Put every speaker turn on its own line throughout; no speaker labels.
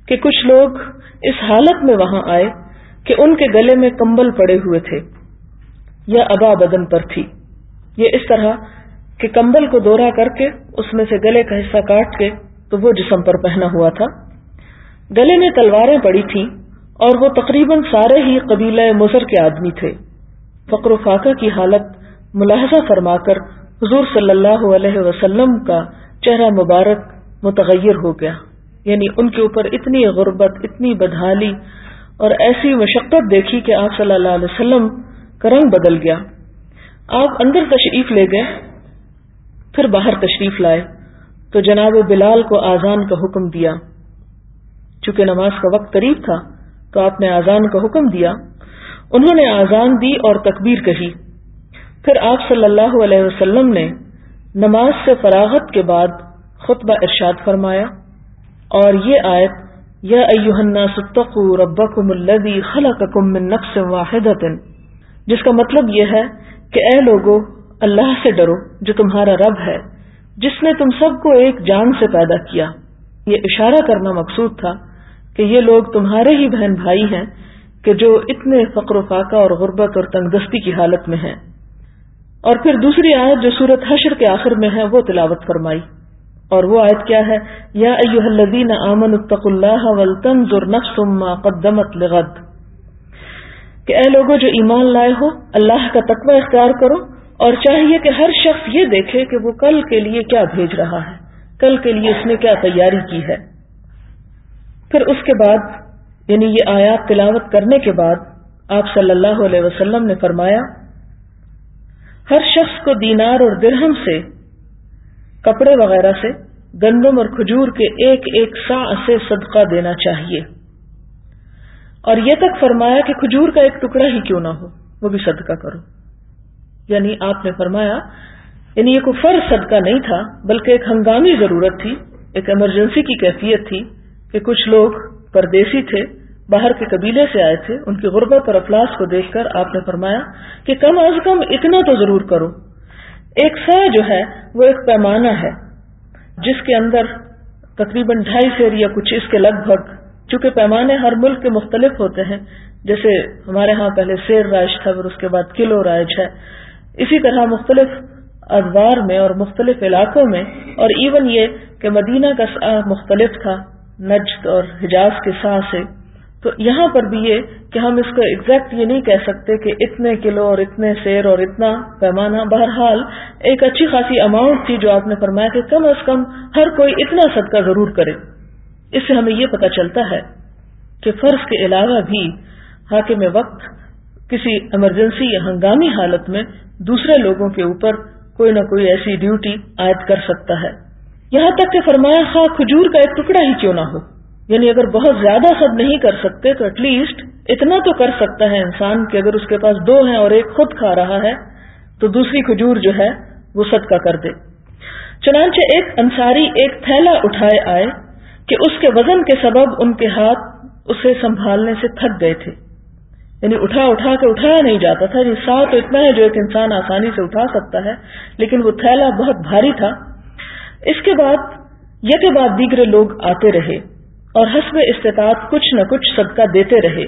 کہ کچھ لوگ اس حالت میں وہاں آئے کہ ان کے گلے میں کمبل پڑے ہوئے تھے یا عبا بدن پر تھی. یہ اس طرح کہ کمبل کو دورہ کر کے اس میں سے گلے کا حصہ کاٹ کے تو وہ جسم پر پہنا ہوا تھا. گلے میں تلواریں پڑی تھیں اور وہ تقریباً سارے ہی قبیلہ مضر کے آدمی تھے. فقر و فاقہ کی حالت ملاحظہ فرما کر حضور صلی اللہ علیہ وسلم کا چہرہ مبارک متغیر ہو گیا، یعنی ان کے اوپر اتنی غربت، اتنی بدحالی اور ایسی مشقت دیکھی کہ آپ صلی اللہ علیہ وسلم کا رنگ بدل گیا. آپ اندر تشریف لے گئے، پھر باہر تشریف لائے تو جناب بلال کو آذان کا حکم دیا. چونکہ نماز کا وقت قریب تھا تو آپ نے آذان کا حکم دیا. انہوں نے آذان دی اور تکبیر کہی. پھر آپ صلی اللہ علیہ وسلم نے نماز سے فراغت کے بعد خطبہ ارشاد فرمایا اور یہ آیت یا ایھا الناس اتقوا ربکم الذی خلقکم من نفس واحدۃ، جس کا مطلب یہ ہے کہ اے لوگو اللہ سے ڈرو جو تمہارا رب ہے جس نے تم سب کو ایک جان سے پیدا کیا. یہ اشارہ کرنا مقصود تھا کہ یہ لوگ تمہارے ہی بہن بھائی ہیں کہ جو اتنے فقر و فاقہ اور غربت اور تنگدستی کی حالت میں ہیں. اور پھر دوسری آیت جو سورۃ حشر کے آخر میں ہے وہ تلاوت فرمائی، اور وہ آیت کیا ہے؟ یا ایھا الذین آمنوا اتقوا اللہ ولتنظر نفس ما قدمت لغد، کہ اے لوگوں جو ایمان لائے ہو اللہ کا تقوی اختیار کرو اور چاہیے کہ ہر شخص یہ دیکھے کہ وہ کل کے لیے کیا بھیج رہا ہے، کل کے لیے اس نے کیا تیاری کی ہے. پھر اس کے بعد یعنی یہ آیات تلاوت کرنے کے بعد آپ صلی اللہ علیہ وسلم نے فرمایا ہر شخص کو دینار اور درہم سے، کپڑے وغیرہ سے، گندم اور کھجور کے ایک ایک صاع سے صدقہ دینا چاہیے. اور یہ تک فرمایا کہ کھجور کا ایک ٹکڑا ہی کیوں نہ ہو وہ بھی صدقہ کرو. یعنی آپ نے فرمایا یعنی یہ کوئی فرض صدقہ نہیں تھا بلکہ ایک ہنگامی ضرورت تھی، ایک ایمرجنسی کی کیفیت تھی کہ کچھ لوگ پردیسی تھے، باہر کے قبیلے سے آئے تھے. ان کی غربت اور افلاس کو دیکھ کر آپ نے فرمایا کہ کم از کم اتنا تو ضرور کرو. ایک صاع جو ہے وہ ایک پیمانہ ہے جس کے اندر تقریباً 2.5 سیر یا کچھ اس کے لگ بھگ، چونکہ پیمانے ہر ملک کے مختلف ہوتے ہیں، جیسے ہمارے ہاں پہلے سیر رائج تھا پھر اس کے بعد کلو رائج ہے، اسی طرح مختلف ادوار میں اور مختلف علاقوں میں. اور ایون یہ کہ مدینہ کا صاع مختلف تھا نجد اور حجاز کے صاع سے. تو یہاں پر بھی یہ کہ ہم اس کو ایگزیکٹ یہ نہیں کہہ سکتے کہ اتنے کلو اور اتنے سیر اور اتنا پیمانہ. بہرحال ایک اچھی خاصی اماؤنٹ تھی جو آپ نے فرمایا کہ کم از کم ہر کوئی اتنا صدقہ ضرور کرے. اس سے ہمیں یہ پتہ چلتا ہے کہ فرض کے علاوہ بھی حاکم وقت کسی ایمرجنسی یا ہنگامی حالت میں دوسرے لوگوں کے اوپر کوئی نہ کوئی ایسی ڈیوٹی عائد کر سکتا ہے. یہاں تک کہ فرمایا خواہ کھجور کا ایک ٹکڑا ہی کیوں نہ ہو، یعنی اگر بہت زیادہ سب نہیں کر سکتے تو ایٹ لیسٹ اتنا تو کر سکتا ہے انسان کہ اگر اس کے پاس 2 ہیں اور ایک خود کھا رہا ہے تو دوسری کھجور جو ہے وہ صدقہ کر دے. چنانچہ ایک انصاری ایک تھیلا اٹھائے آئے کہ اس کے وزن کے سبب ان کے ہاتھ اسے سنبھالنے سے تھک گئے تھے، یعنی اٹھا کے اٹھایا نہیں جاتا تھا. یعنی سا تو اتنا ہے جو ایک انسان آسانی سے اٹھا سکتا ہے لیکن وہ تھیلا بہت بھاری تھا. اس کے بعد یکے بعد دیگرے لوگ آتے رہے اور حسب استطاعت کچھ نہ کچھ صدقہ دیتے رہے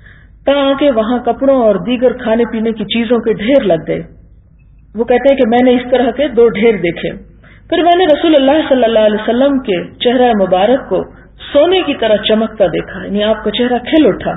تاکہ وہاں کپڑوں اور دیگر کھانے پینے کی چیزوں کے ڈھیر لگ گئے. وہ کہتے ہیں کہ میں نے اس طرح کے 2 ڈھیر دیکھے. پھر میں نے رسول اللہ صلی اللہ علیہ وسلم کے چہرہ مبارک کو سونے کی طرح چمکتا دیکھا، یعنی آپ کا چہرہ کھل اٹھا.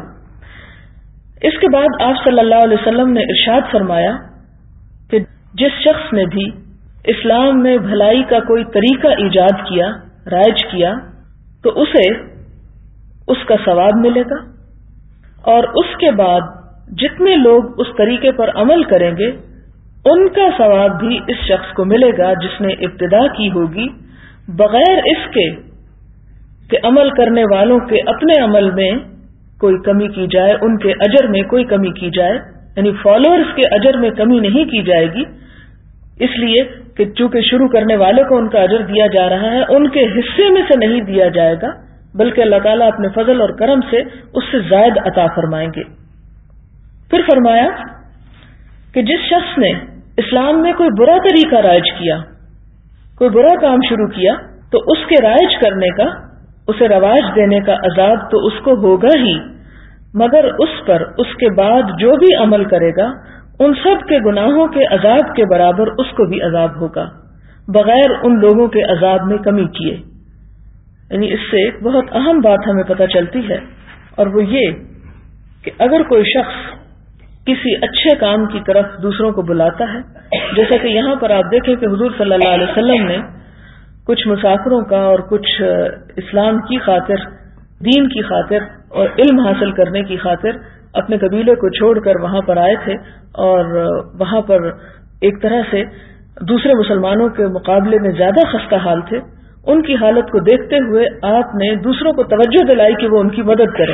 اس کے بعد آپ صلی اللہ علیہ وسلم نے ارشاد فرمایا کہ جس شخص نے بھی اسلام میں بھلائی کا کوئی طریقہ ایجاد کیا، رائج کیا، تو اسے اس کا ثواب ملے گا، اور اس کے بعد جتنے لوگ اس طریقے پر عمل کریں گے ان کا ثواب بھی اس شخص کو ملے گا جس نے ابتدا کی ہوگی، بغیر اس کے کہ عمل کرنے والوں کے اپنے عمل میں کوئی کمی کی جائے، ان کے اجر میں کوئی کمی کی جائے. یعنی فالوورز کے اجر میں کمی نہیں کی جائے گی، اس لیے کہ چونکہ شروع کرنے والے کو ان کا اجر دیا جا رہا ہے، ان کے حصے میں سے نہیں دیا جائے گا بلکہ اللہ تعالیٰ اپنے فضل اور کرم سے اس سے زائد عطا فرمائیں گے. پھر فرمایا کہ جس شخص نے اسلام میں کوئی برا طریقہ رائج کیا، کوئی برا کام شروع کیا، تو اس کے رائج کرنے کا اسے رواج دینے کا عذاب تو اس کو ہوگا ہی، مگر اس پر اس کے بعد جو بھی عمل کرے گا ان سب کے گناہوں کے عذاب کے برابر اس کو بھی عذاب ہوگا، بغیر ان لوگوں کے عذاب میں کمی کیے۔ یعنی اس سے ایک بہت اہم بات ہمیں پتہ چلتی ہے، اور وہ یہ کہ اگر کوئی شخص کسی اچھے کام کی طرف دوسروں کو بلاتا ہے، جیسا کہ یہاں پر آپ دیکھیں کہ حضور صلی اللہ علیہ وسلم نے کچھ مسافروں کا اور کچھ اسلام کی خاطر، دین کی خاطر اور علم حاصل کرنے کی خاطر اپنے قبیلے کو چھوڑ کر وہاں پر آئے تھے، اور وہاں پر ایک طرح سے دوسرے مسلمانوں کے مقابلے میں زیادہ خستہ حال تھے۔ ان کی حالت کو دیکھتے ہوئے آپ نے دوسروں کو توجہ دلائی کہ وہ ان کی مدد کریں۔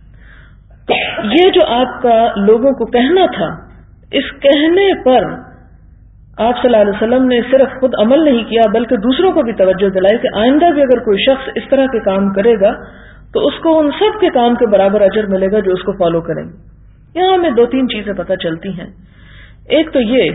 یہ جو آپ کا لوگوں کو کہنا تھا، اس کہنے پر آپ صلی اللہ علیہ وسلم نے صرف خود عمل نہیں کیا بلکہ دوسروں کو بھی توجہ دلائی کہ آئندہ بھی اگر کوئی شخص اس طرح کے کام کرے گا تو اس کو ان سب کے کام کے برابر اجر ملے گا جو اس کو فالو کریں گے۔ یہاں ہمیں 2-3 چیزیں پتہ چلتی ہیں۔ ایک تو یہ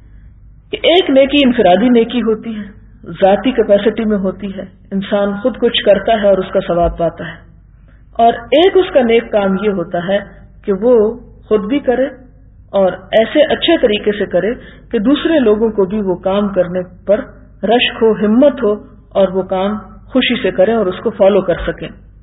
کہ ایک نیکی انفرادی نیکی ہوتی ہے، ذاتی کیپیسٹی میں ہوتی ہے، انسان خود کچھ کرتا ہے اور اس کا ثواب پاتا ہے، اور ایک اس کا نیک کام یہ ہوتا ہے کہ وہ خود بھی کرے اور ایسے اچھے طریقے سے کرے کہ دوسرے لوگوں کو بھی وہ کام کرنے پر رشک ہو، ہمت ہو، اور وہ کام خوشی سے کریں اور اس کو فالو کر سکیں۔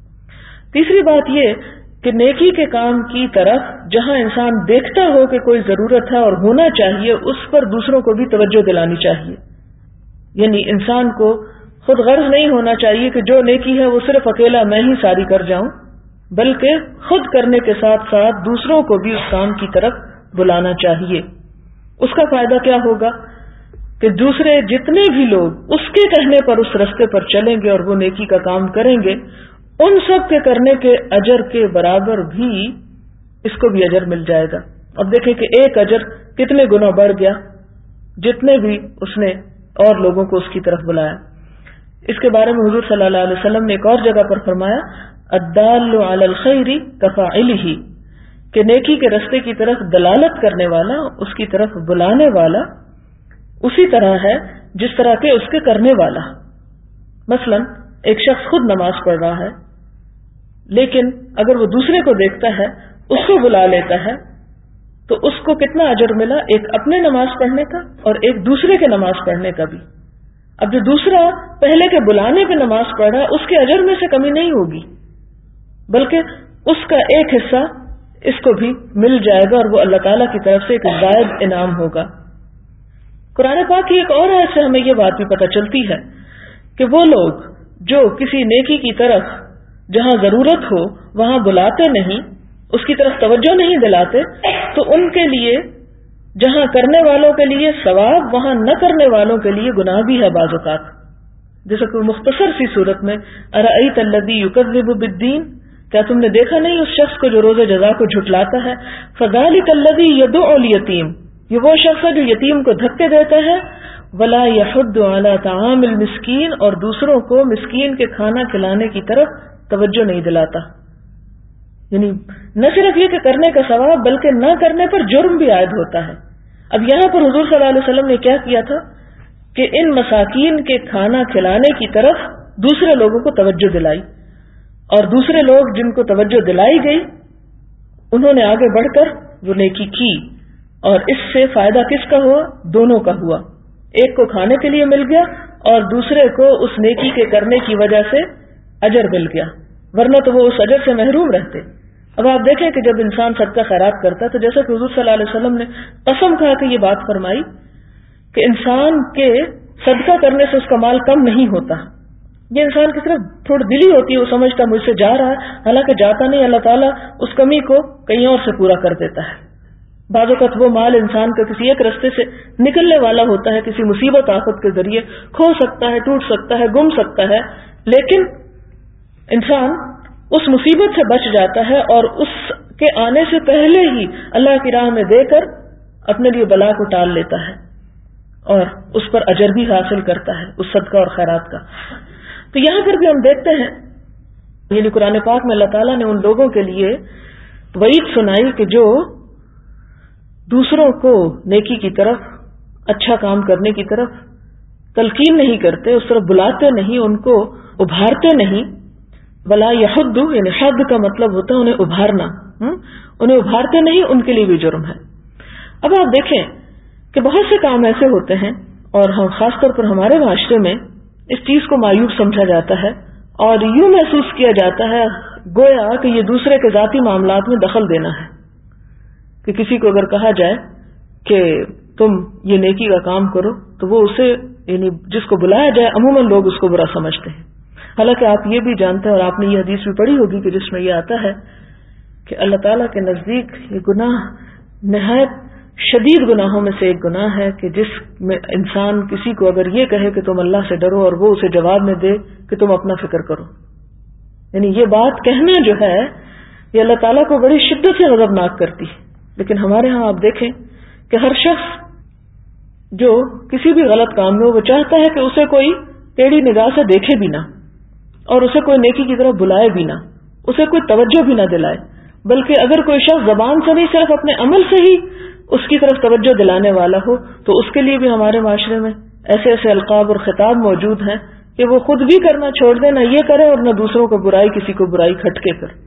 تیسری بات یہ کہ نیکی کے کام کی طرف جہاں انسان دیکھتا ہو کہ کوئی ضرورت ہے اور ہونا چاہیے، اس پر دوسروں کو بھی توجہ دلانی چاہیے۔ یعنی انسان کو خود غرض نہیں ہونا چاہیے کہ جو نیکی ہے وہ صرف اکیلا میں ہی ساری کر جاؤں، بلکہ خود کرنے کے ساتھ ساتھ دوسروں کو بھی اس کام کی طرف بلانا چاہیے۔ اس کا فائدہ کیا ہوگا کہ دوسرے جتنے بھی لوگ اس کے کہنے پر اس رستے پر چلیں گے اور وہ نیکی کا کام کریں گے، ان سب کے کرنے کے اجر کے برابر بھی اس کو بھی اجر مل جائے گا۔ اب دیکھیں کہ ایک اجر کتنے گنا بڑھ گیا جتنے بھی اس نے اور لوگوں کو اس کی طرف بلایا۔ اس کے بارے میں حضور صلی اللہ علیہ وسلم نے ایک اور جگہ پر فرمایا، الدال علی الخیر کفاعلہ، کہ نیکی کے رستے کی طرف دلالت کرنے والا، اس کی طرف بلانے والا اسی طرح ہے جس طرح کے اس کے کرنے والا۔ مثلا ایک شخص خود نماز پڑھ رہا ہے، لیکن اگر وہ دوسرے کو دیکھتا ہے، اس کو بلا لیتا ہے، تو اس کو کتنا اجر ملا، ایک اپنے نماز پڑھنے کا اور ایک دوسرے کے نماز پڑھنے کا بھی۔ اب جو دوسرا پہلے کے بلانے پہ نماز پڑھ رہا ہے، اس کے اجر میں سے کمی نہیں ہوگی، بلکہ اس کا ایک حصہ اس کو بھی مل جائے گا، اور وہ اللہ تعالیٰ کی طرف سے ایک زائد انعام ہوگا۔ قرآن پاک کی ایک اور آیت سے ہمیں یہ بات بھی پتہ چلتی ہے کہ وہ لوگ جو کسی نیکی کی طرف جہاں ضرورت ہو وہاں بلاتے نہیں، اس کی طرف توجہ نہیں دلاتے، تو ان کے لیے جہاں کرنے والوں کے لیے ثواب، وہاں نہ کرنے والوں کے لیے گناہ بھی ہے بعض اوقات۔ جیسا کہ مختصر سی صورت میں، ارأیت الذی یکذب بالدین، کیا تم نے دیکھا نہیں اس شخص کو جو روز جزا کو جھٹلاتا ہے، فذلک الذی یدعو الیتیم، یہ وہ شخص ہے جو یتیم کو دھکے دیتا ہے، ولا یحض علی طعام المسکین، اور دوسروں کو مسکین کے کھانا کھلانے کی طرف توجہ نہیں دلاتا۔ یعنی نہ صرف یہ کہ کرنے کا ثواب بلکہ نہ کرنے پر جرم بھی عائد ہوتا ہے۔ اب یہاں پر حضور صلی اللہ علیہ وسلم نے کیا کیا تھا کہ ان مساکین کے کھانا کھلانے کی طرف دوسرے لوگوں کو توجہ دلائی، اور دوسرے لوگ جن کو توجہ دلائی گئی انہوں نے آگے بڑھ کر وہ نیکی کی، اور اس سے فائدہ کس کا ہوا؟ دونوں کا ہوا۔ ایک کو کھانے کے لیے مل گیا اور دوسرے کو اس نیکی کے کرنے کی وجہ سے اجر مل گیا، ورنہ تو وہ اس اجر سے محروم رہتے۔ اب آپ دیکھیں کہ جب انسان صدقہ خیرات کرتا ہے تو جیسا کہ حضور صلی اللہ علیہ وسلم نے قسم کھا کے یہ بات فرمائی کہ انسان کے صدقہ کرنے سے اس کا مال کم نہیں ہوتا، یہ انسان کی صرف تھوڑی دلی ہوتی ہے، وہ سمجھتا مجھ سے جا رہا ہے، حالانکہ جاتا نہیں، اللہ تعالیٰ اس کمی کو کہیں اور سے پورا کر دیتا ہے۔ بعض اوقات وہ مال انسان کا کسی ایک رستے سے نکلنے والا ہوتا ہے، کسی مصیبت آفت کے ذریعے کھو سکتا ہے، ٹوٹ سکتا ہے، گم سکتا ہے، لیکن انسان اس مصیبت سے بچ جاتا ہے اور اس کے آنے سے پہلے ہی اللہ کی راہ میں دے کر اپنے لیے بلا کو ٹال لیتا ہے اور اس پر اجر بھی حاصل کرتا ہے اس صدقہ اور خیرات کا۔ تو یہاں پر بھی ہم دیکھتے ہیں، یعنی قرآن پاک میں اللہ تعالیٰ نے ان لوگوں کے لیے وعید سنائی کہ جو دوسروں کو نیکی کی طرف، اچھا کام کرنے کی طرف تلقین نہیں کرتے، اس طرف بلاتے نہیں، ان کو ابھارتے نہیں، ولا یحد یعنی حد کا مطلب ہوتا ہے انہیں ابھارنا، انہیں ابھارتے نہیں، ان کے لیے بھی جرم ہے۔ اب آپ دیکھیں کہ بہت سے کام ایسے ہوتے ہیں اور ہم خاص طور پر ہمارے معاشرے میں اس چیز کو معیوب سمجھا جاتا ہے اور یوں محسوس کیا جاتا ہے گویا کہ یہ دوسرے کے ذاتی معاملات میں دخل دینا ہے، کہ کسی کو اگر کہا جائے کہ تم یہ نیکی کا کام کرو تو وہ اسے یعنی جس کو بلایا جائے عموماً لوگ اس کو برا سمجھتے ہیں، حالانکہ آپ یہ بھی جانتے ہیں اور آپ نے یہ حدیث بھی پڑھی ہوگی کہ جس میں یہ آتا ہے کہ اللہ تعالیٰ کے نزدیک یہ گناہ نہایت شدید گناہوں میں سے ایک گناہ ہے کہ جس میں انسان کسی کو اگر یہ کہے کہ تم اللہ سے ڈرو اور وہ اسے جواب میں دے کہ تم اپنا فکر کرو، یعنی یہ بات کہنا جو ہے یہ اللہ تعالیٰ کو بڑی شدت سے غضبناک کرتی ہے۔ لیکن ہمارے ہاں آپ دیکھیں کہ ہر شخص جو کسی بھی غلط کام میں وہ چاہتا ہے کہ اسے کوئی ٹیڑھی نگاہ سے دیکھے بھی نہ اور اسے کوئی نیکی کی طرف بلائے بھی نہ، اسے کوئی توجہ بھی نہ دلائے، بلکہ اگر کوئی شخص زبان سے نہیں صرف اپنے عمل سے ہی اس کی طرف توجہ دلانے والا ہو تو اس کے لیے بھی ہمارے معاشرے میں ایسے ایسے القاب اور خطاب موجود ہیں کہ وہ خود بھی کرنا چھوڑ دے، نہ یہ کرے اور نہ دوسروں کو برائی کسی کو برائی کھٹکے کر۔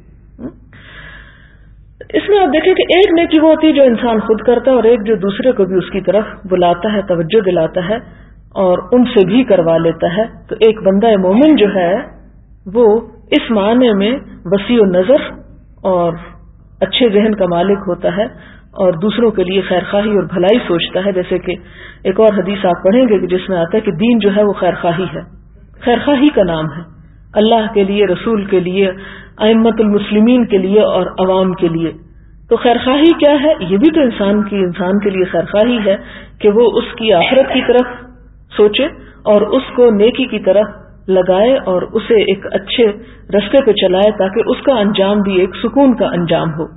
اس میں آپ دیکھیں کہ ایک نیکی وہ ہوتی ہے جو انسان خود کرتا ہے اور ایک جو دوسرے کو بھی اس کی طرف بلاتا ہے، توجہ دلاتا ہے اور ان سے بھی کروا لیتا ہے۔ تو ایک بندہ مومن جو ہے وہ اس معنی میں وسیع نظر اور اچھے ذہن کا مالک ہوتا ہے اور دوسروں کے لیے خیر خواہی اور بھلائی سوچتا ہے، جیسے کہ ایک اور حدیث آپ پڑھیں گے کہ جس میں آتا ہے کہ دین جو ہے وہ خیر خواہی ہے، خیر خواہی کا نام ہے، اللہ کے لیے، رسول کے لیے، ائمۃ المسلمین کے لیے اور عوام کے لیے۔ تو خیر خواہی کیا ہے؟ یہ بھی تو انسان کے لیے خیر خواہی ہے کہ وہ اس کی آخرت کی طرف سوچے اور اس کو نیکی کی طرف لگائے اور اسے ایک اچھے رستے پہ چلائے تاکہ اس کا انجام بھی ایک سکون کا انجام ہو۔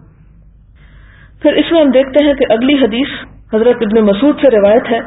پھر اس میں ہم دیکھتے ہیں کہ اگلی حدیث حضرت ابن مسعود سے روایت ہے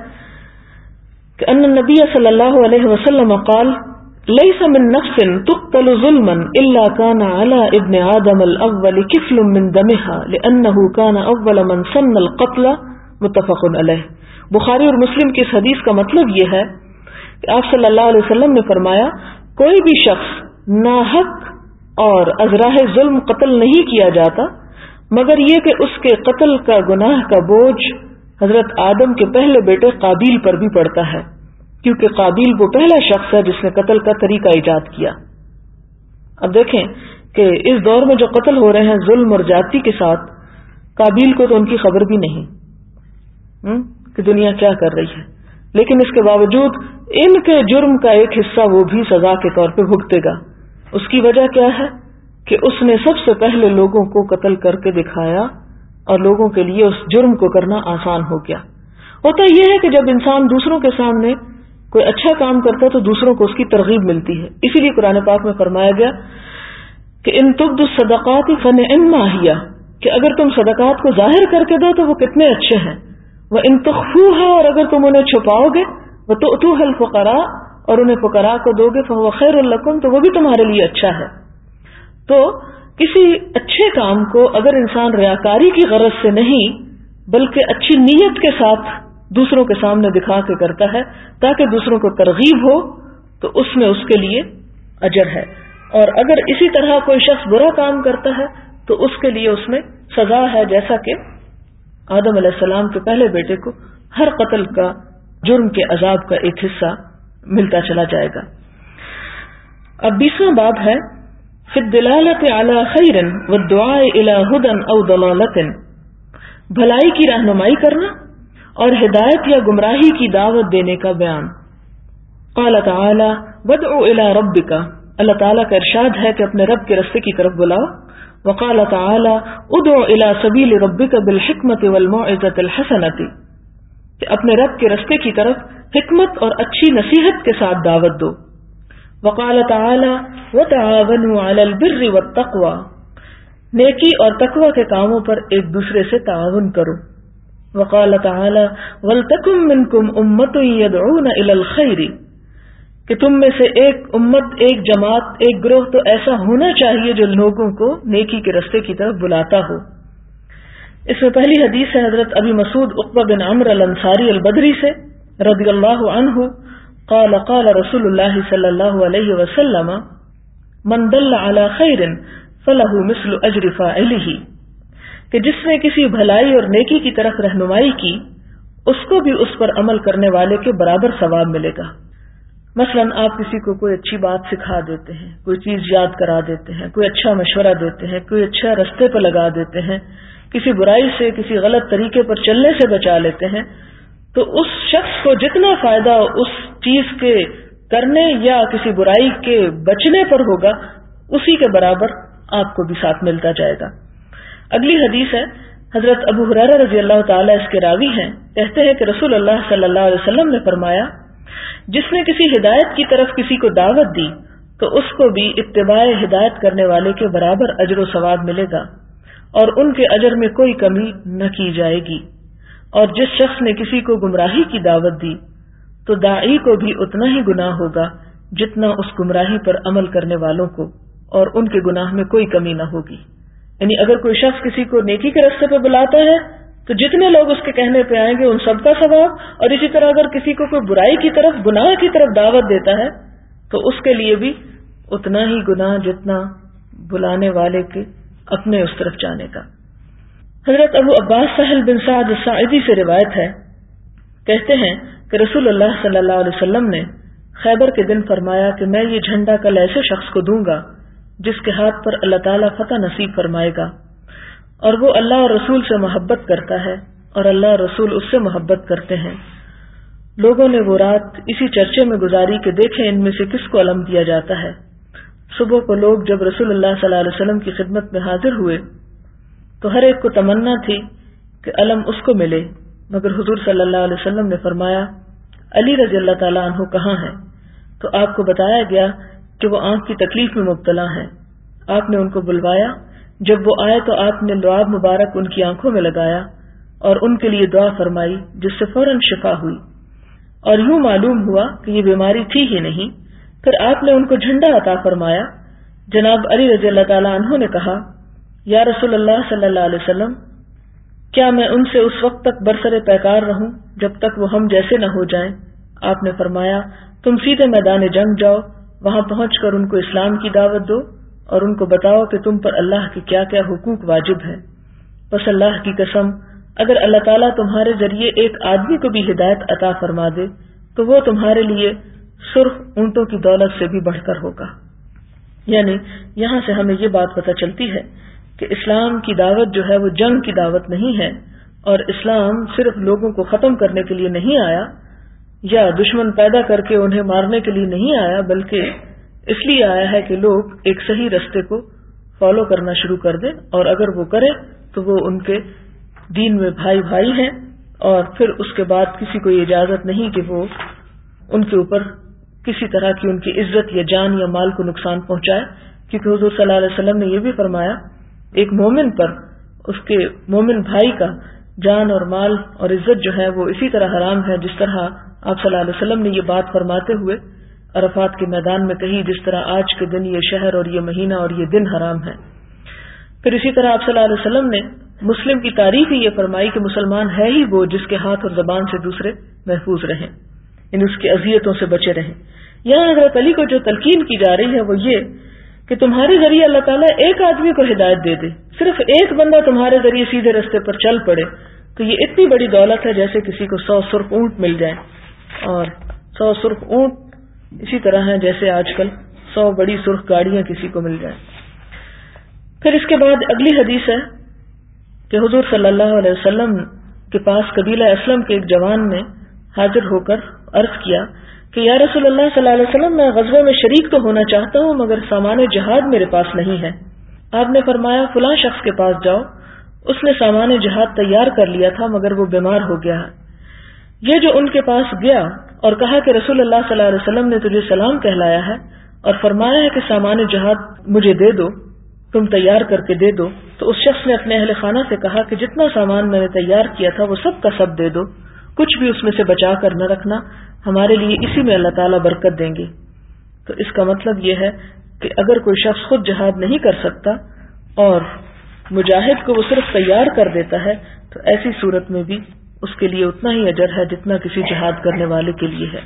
کہ ان النبی صلی اللہ علیہ وسلم قال ليس من نفس تقتل ظلما الا كان على ابن آدم الاول كفل من دمها لانه كان اول من سن القتل، متفق علیہ۔ بخاری اور مسلم کی اس حدیث کا مطلب یہ ہے کہ آپ صلی اللہ علیہ وسلم نے فرمایا کوئی بھی شخص ناحق اور ازراہ ظلم قتل نہیں کیا جاتا مگر یہ کہ اس کے قتل کا گناہ کا بوجھ حضرت آدم کے پہلے بیٹے قابیل پر بھی پڑتا ہے، کیونکہ قابیل وہ پہلا شخص ہے جس نے قتل کا طریقہ ایجاد کیا۔ اب دیکھیں کہ اس دور میں جو قتل ہو رہے ہیں ظلم اور زیادتی کے ساتھ، قابیل کو تو ان کی خبر بھی نہیں کہ دنیا کیا کر رہی ہے، لیکن اس کے باوجود ان کے جرم کا ایک حصہ وہ بھی سزا کے طور پہ بھگتے گا۔ اس کی وجہ کیا ہے کہ اس نے سب سے پہلے لوگوں کو قتل کر کے دکھایا اور لوگوں کے لیے اس جرم کو کرنا آسان ہو گیا۔ ہوتا یہ ہے کہ جب انسان دوسروں کے سامنے کوئی اچھا کام کرتا ہے تو دوسروں کو اس کی ترغیب ملتی ہے، اسی لیے قرآن پاک میں فرمایا گیا کہ ان تبدوا الصدقات فنعما ہی، کہ اگر تم صدقات کو ظاہر کر کے دو تو وہ کتنے اچھے ہیں، وان تخفوها، اور اگر تم انہیں چھپاؤ گے، وتؤتوها الفقراء، اور انہیں فقراء کو دو گے، فهو خیر لکم، تو وہ بھی تمہارے لیے اچھا ہے۔ تو کسی اچھے کام کو اگر انسان ریاکاری کی غرض سے نہیں بلکہ اچھی نیت کے ساتھ دوسروں کے سامنے دکھا کے کرتا ہے تاکہ دوسروں کو ترغیب ہو تو اس میں اس کے لیے اجر ہے، اور اگر اسی طرح کوئی شخص برا کام کرتا ہے تو اس کے لیے اس میں سزا ہے، جیسا کہ آدم علیہ السلام کے پہلے بیٹے کو ہر قتل کا جرم کے عذاب کا ایک حصہ ملتا چلا جائے گا۔ اب 20واں باب ہے فی الدلالۃ علی خیر والدعاء الی ھدی او ضلالۃ، بھلائی کی رہنمائی کرنا اور ہدایت یا گمراہی کی دعوت دینے کا بیان۔ قال تعالی وادع الی ربک، اللہ تعالیٰ کا ارشاد ہے کہ اپنے رب کے رستے کی طرف بلاؤ۔ وقال تعالی ادع الی سبیل ربک بالحکمۃ والموعظۃ الحسنۃ، کہ اپنے رب کے رستے کی طرف حکمت اور اچھی نصیحت کے ساتھ دعوت دو۔ وقال تعالی وتعاونوا علی البر والتقوی، نیکی اور تقوی کے کاموں پر ایک دوسرے سے تعاون کرو۔ وقال تعالی ولتکن منکم امۃ یدعون الی الخیر، کہ تم میں سے ایک امت، ایک جماعت، ایک گروہ تو ایسا ہونا چاہیے جو لوگوں کو نیکی کے رستے کی طرف بلاتا ہو۔ اس میں پہلی حدیث ہے حضرت ابی مسعود عقبہ بن عمرو الانصاری البدری سے رضی اللہ عنہ قال قال رسول اللہ صلی اللہ علیہ وسلم من دل علی خیر فلہ مثل اجر فاعلہ، کہ جس نے کسی بھلائی اور نیکی کی طرف رہنمائی کی اس کو بھی اس پر عمل کرنے والے کے برابر ثواب ملے گا۔ مثلاً آپ کسی کو کوئی اچھی بات سکھا دیتے ہیں، کوئی چیز یاد کرا دیتے ہیں، کوئی اچھا مشورہ دیتے ہیں، کوئی اچھا رستے پر لگا دیتے ہیں، کسی برائی سے کسی غلط طریقے پر چلنے سے بچا لیتے ہیں، تو اس شخص کو جتنا فائدہ اس چیز کے کرنے یا کسی برائی کے بچنے پر ہوگا اسی کے برابر آپ کو بھی ساتھ ملتا جائے گا۔ اگلی حدیث ہے، حضرت ابو ہریرہ رضی اللہ تعالیٰ اس کے راوی ہیں، کہتے ہیں کہ رسول اللہ صلی اللہ علیہ وسلم نے فرمایا، جس نے کسی ہدایت کی طرف کسی کو دعوت دی تو اس کو بھی اتباع ہدایت کرنے والے کے برابر اجر و ثواب ملے گا اور ان کے اجر میں کوئی کمی نہ کی جائے گی، اور جس شخص نے کسی کو گمراہی کی دعوت دی تو داعی کو بھی اتنا ہی گناہ ہوگا جتنا اس گمراہی پر عمل کرنے والوں کو، اور ان کے گناہ میں کوئی کمی نہ ہوگی۔ یعنی اگر کوئی شخص کسی کو نیکی کے راستے پہ بلاتا ہے تو جتنے لوگ اس کے کہنے پہ آئیں گے ان سب کا ثواب، اور اسی طرح اگر کسی کو کوئی برائی کی طرف، گناہ کی طرف دعوت دیتا ہے تو اس کے لیے بھی اتنا ہی گناہ جتنا بلانے والے کے اپنے اس طرف جانے کا۔ حضرت ابو عباس سہل بن سعد الساعدی سے روایت ہے، کہتے ہیں کہ رسول اللہ صلی اللہ علیہ وسلم نے خیبر کے دن فرمایا کہ میں یہ جھنڈا کل ایسے شخص کو دوں گا جس کے ہاتھ پر اللہ تعالیٰ فتح نصیب فرمائے گا، اور وہ اللہ اور رسول سے محبت کرتا ہے اور اللہ اور رسول اس سے محبت کرتے ہیں۔ لوگوں نے وہ رات اسی چرچے میں گزاری کہ دیکھیں ان میں سے کس کو علم دیا جاتا ہے۔ صبح کو لوگ جب رسول اللہ صلی اللہ علیہ وسلم کی خدمت میں حاضر ہوئے تو ہر ایک کو تمنا تھی کہ علم اس کو ملے، مگر حضور صلی اللہ علیہ وسلم نے فرمایا علی رضی اللہ تعالیٰ عنہ کہاں ہے؟ تو آپ کو بتایا گیا کہ وہ آنکھ کی تکلیف میں مبتلا ہیں۔ آپ نے ان کو بلوایا، جب وہ آئے تو آپ نے لعاب مبارک ان کی آنکھوں میں لگایا اور ان کے لیے دعا فرمائی جس سے فوراً شفا ہوئی، اور یوں معلوم ہوا کہ یہ بیماری تھی ہی نہیں۔ پھر آپ نے ان کو جھنڈا عطا فرمایا۔ جناب علی رضی اللہ تعالیٰ عنہ نے کہا، یا رسول اللہ صلی اللہ علیہ وسلم، کیا میں ان سے اس وقت تک برسر پیکار رہوں جب تک وہ ہم جیسے نہ ہو جائیں؟ آپ نے فرمایا، تم سیدھے میدان جنگ جاؤ، وہاں پہنچ کر ان کو اسلام کی دعوت دو اور ان کو بتاؤ کہ تم پر اللہ کے کیا کیا حقوق واجب ہیں۔ بس اللہ کی قسم، اگر اللہ تعالیٰ تمہارے ذریعے ایک آدمی کو بھی ہدایت عطا فرما دے تو وہ تمہارے لیے سرخ اونٹوں کی دولت سے بھی بڑھ کر ہوگا۔ یعنی یہاں سے ہمیں یہ بات پتہ چلتی ہے کہ اسلام کی دعوت جو ہے وہ جنگ کی دعوت نہیں ہے، اور اسلام صرف لوگوں کو ختم کرنے کے لیے نہیں آیا یا دشمن پیدا کر کے انہیں مارنے کے لیے نہیں آیا، بلکہ اس لیے آیا ہے کہ لوگ ایک صحیح رستے کو فالو کرنا شروع کر دیں، اور اگر وہ کریں تو وہ ان کے دین میں بھائی بھائی ہیں، اور پھر اس کے بعد کسی کو یہ اجازت نہیں کہ وہ ان کے اوپر کسی طرح کی ان کی عزت یا جان یا مال کو نقصان پہنچائے، کیونکہ حضور صلی اللہ علیہ وسلم نے یہ بھی فرمایا ایک مومن پر اس کے مومن بھائی کا جان اور مال اور عزت جو ہے وہ اسی طرح حرام ہے جس طرح آپ صلی اللہ علیہ وسلم نے یہ بات فرماتے ہوئے عرفات کے میدان میں کہی، جس طرح آج کے دن یہ شہر اور یہ مہینہ اور یہ دن حرام ہے۔ پھر اسی طرح آپ صلی اللہ علیہ وسلم نے مسلم کی تعریف ہی یہ فرمائی کہ مسلمان ہے ہی وہ جس کے ہاتھ اور زبان سے دوسرے محفوظ رہیں، یعنی اس کی اذیتوں سے بچے رہیں۔ یہاں حضرت علی کو جو تلقین کی جا رہی ہے وہ یہ کہ تمہارے ذریعے اللہ تعالیٰ ایک آدمی کو ہدایت دے دے، صرف ایک بندہ تمہارے ذریعے سیدھے رستے پر چل پڑے تو یہ اتنی بڑی دولت ہے جیسے کسی کو 100 سرخ اونٹ مل جائیں، اور 100 سرخ اونٹ اسی طرح ہیں جیسے آج کل 100 بڑی سرخ گاڑیاں کسی کو مل جائیں۔ پھر اس کے بعد اگلی حدیث ہے کہ حضور صلی اللہ علیہ وسلم کے پاس قبیلہ اسلم کے ایک جوان نے حاضر ہو کر عرض کیا کہ یا رسول اللہ صلی اللہ علیہ وسلم، میں غزوے میں شریک تو ہونا چاہتا ہوں مگر سامان جہاد میرے پاس نہیں ہے۔ آپ نے فرمایا فلاں شخص کے پاس جاؤ، اس نے سامان جہاد تیار کر لیا تھا مگر وہ بیمار ہو گیا ہے۔ یہ جو ان کے پاس گیا اور کہا کہ رسول اللہ صلی اللہ علیہ وسلم نے تجھے سلام کہلایا ہے اور فرمایا ہے کہ سامان جہاد مجھے دے دو، تم تیار کر کے دے دو، تو اس شخص نے اپنے اہل خانہ سے کہا کہ جتنا سامان میں نے تیار کیا تھا وہ سب کا سب دے دو، کچھ بھی اس میں سے بچا کر نہ رکھنا، ہمارے لیے اسی میں اللہ تعالیٰ برکت دیں گے۔ تو اس کا مطلب یہ ہے کہ اگر کوئی شخص خود جہاد نہیں کر سکتا اور مجاہد کو وہ صرف تیار کر دیتا ہے تو ایسی صورت میں بھی اس کے لیے اتنا ہی اجر ہے جتنا کسی جہاد کرنے والے کے لیے ہے۔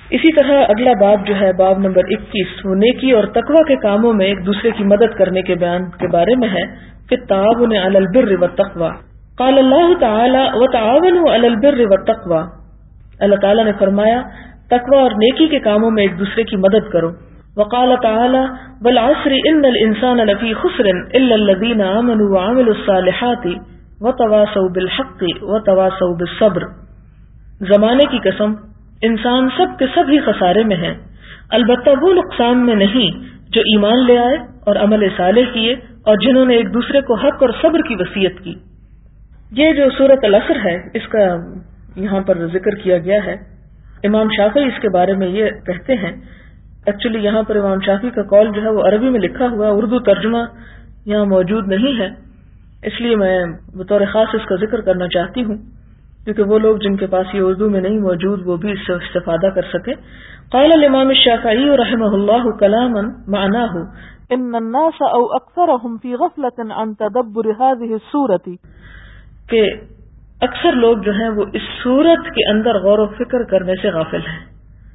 اسی طرح اگلا باب جو ہے باب نمبر 21 وہ نیکی اور تقوی کے کاموں میں ایک دوسرے کی مدد کرنے کے بیان کے بارے میں ہے کہ التعاون علی البر والتقوی قال اللہ تعالی وتعاونوا علی البر والتقوی، اللہ تعالیٰ نے فرمایا تقوی اور نیکی کے کاموں میں ایک دوسرے کی مدد کرو۔ وقال تعالی والعصر ان الانسان لفی خسر الا الذین آمنوا وعملوا الصالحات وتواصوا بالحق وتواصوا بالصبر، زمانے کی قسم انسان سب کے سب ہی خسارے میں ہیں، البتہ وہ نقصان میں نہیں جو ایمان لے آئے اور عمل صالح کیے اور جنہوں نے ایک دوسرے کو حق اور صبر کی وصیت کی۔ یہ جو سورۃ العصر ہے اس کا یہاں پر ذکر کیا گیا ہے۔ امام شافعی اس کے بارے میں یہ کہتے ہیں، ایکچولی یہاں پر امام شافعی کا قول جو ہے وہ عربی میں لکھا ہوا، اردو ترجمہ یہاں موجود نہیں ہے، اس لیے میں بطور خاص اس کا ذکر کرنا چاہتی ہوں کیونکہ وہ لوگ جن کے پاس یہ اردو میں نہیں موجود وہ بھی اس سے استفادہ کر سکے۔ قال الامام الشافعی رحمہ اللہ کلاما معناه ان الناس او اکثرهم فی غفلۃ عن تدبر هذه السورۃ، کہ اکثر لوگ جو ہیں وہ اس سورت کے اندر غور و فکر کرنے سے غافل ہیں۔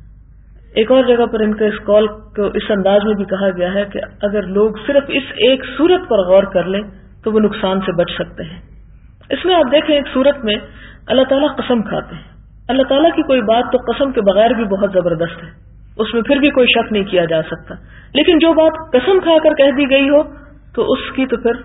ایک اور جگہ پر ان کے اس قول کو اس انداز میں بھی کہا گیا ہے کہ اگر لوگ صرف اس ایک سورت پر غور کر لیں تو وہ نقصان سے بچ سکتے ہیں۔ اس میں آپ دیکھیں ایک سورت میں اللہ تعالیٰ قسم کھاتے ہیں، اللہ تعالیٰ کی کوئی بات تو قسم کے بغیر بھی بہت زبردست ہے، اس میں پھر بھی کوئی شک نہیں کیا جا سکتا، لیکن جو بات قسم کھا کر کہہ دی گئی ہو تو اس کی تو پھر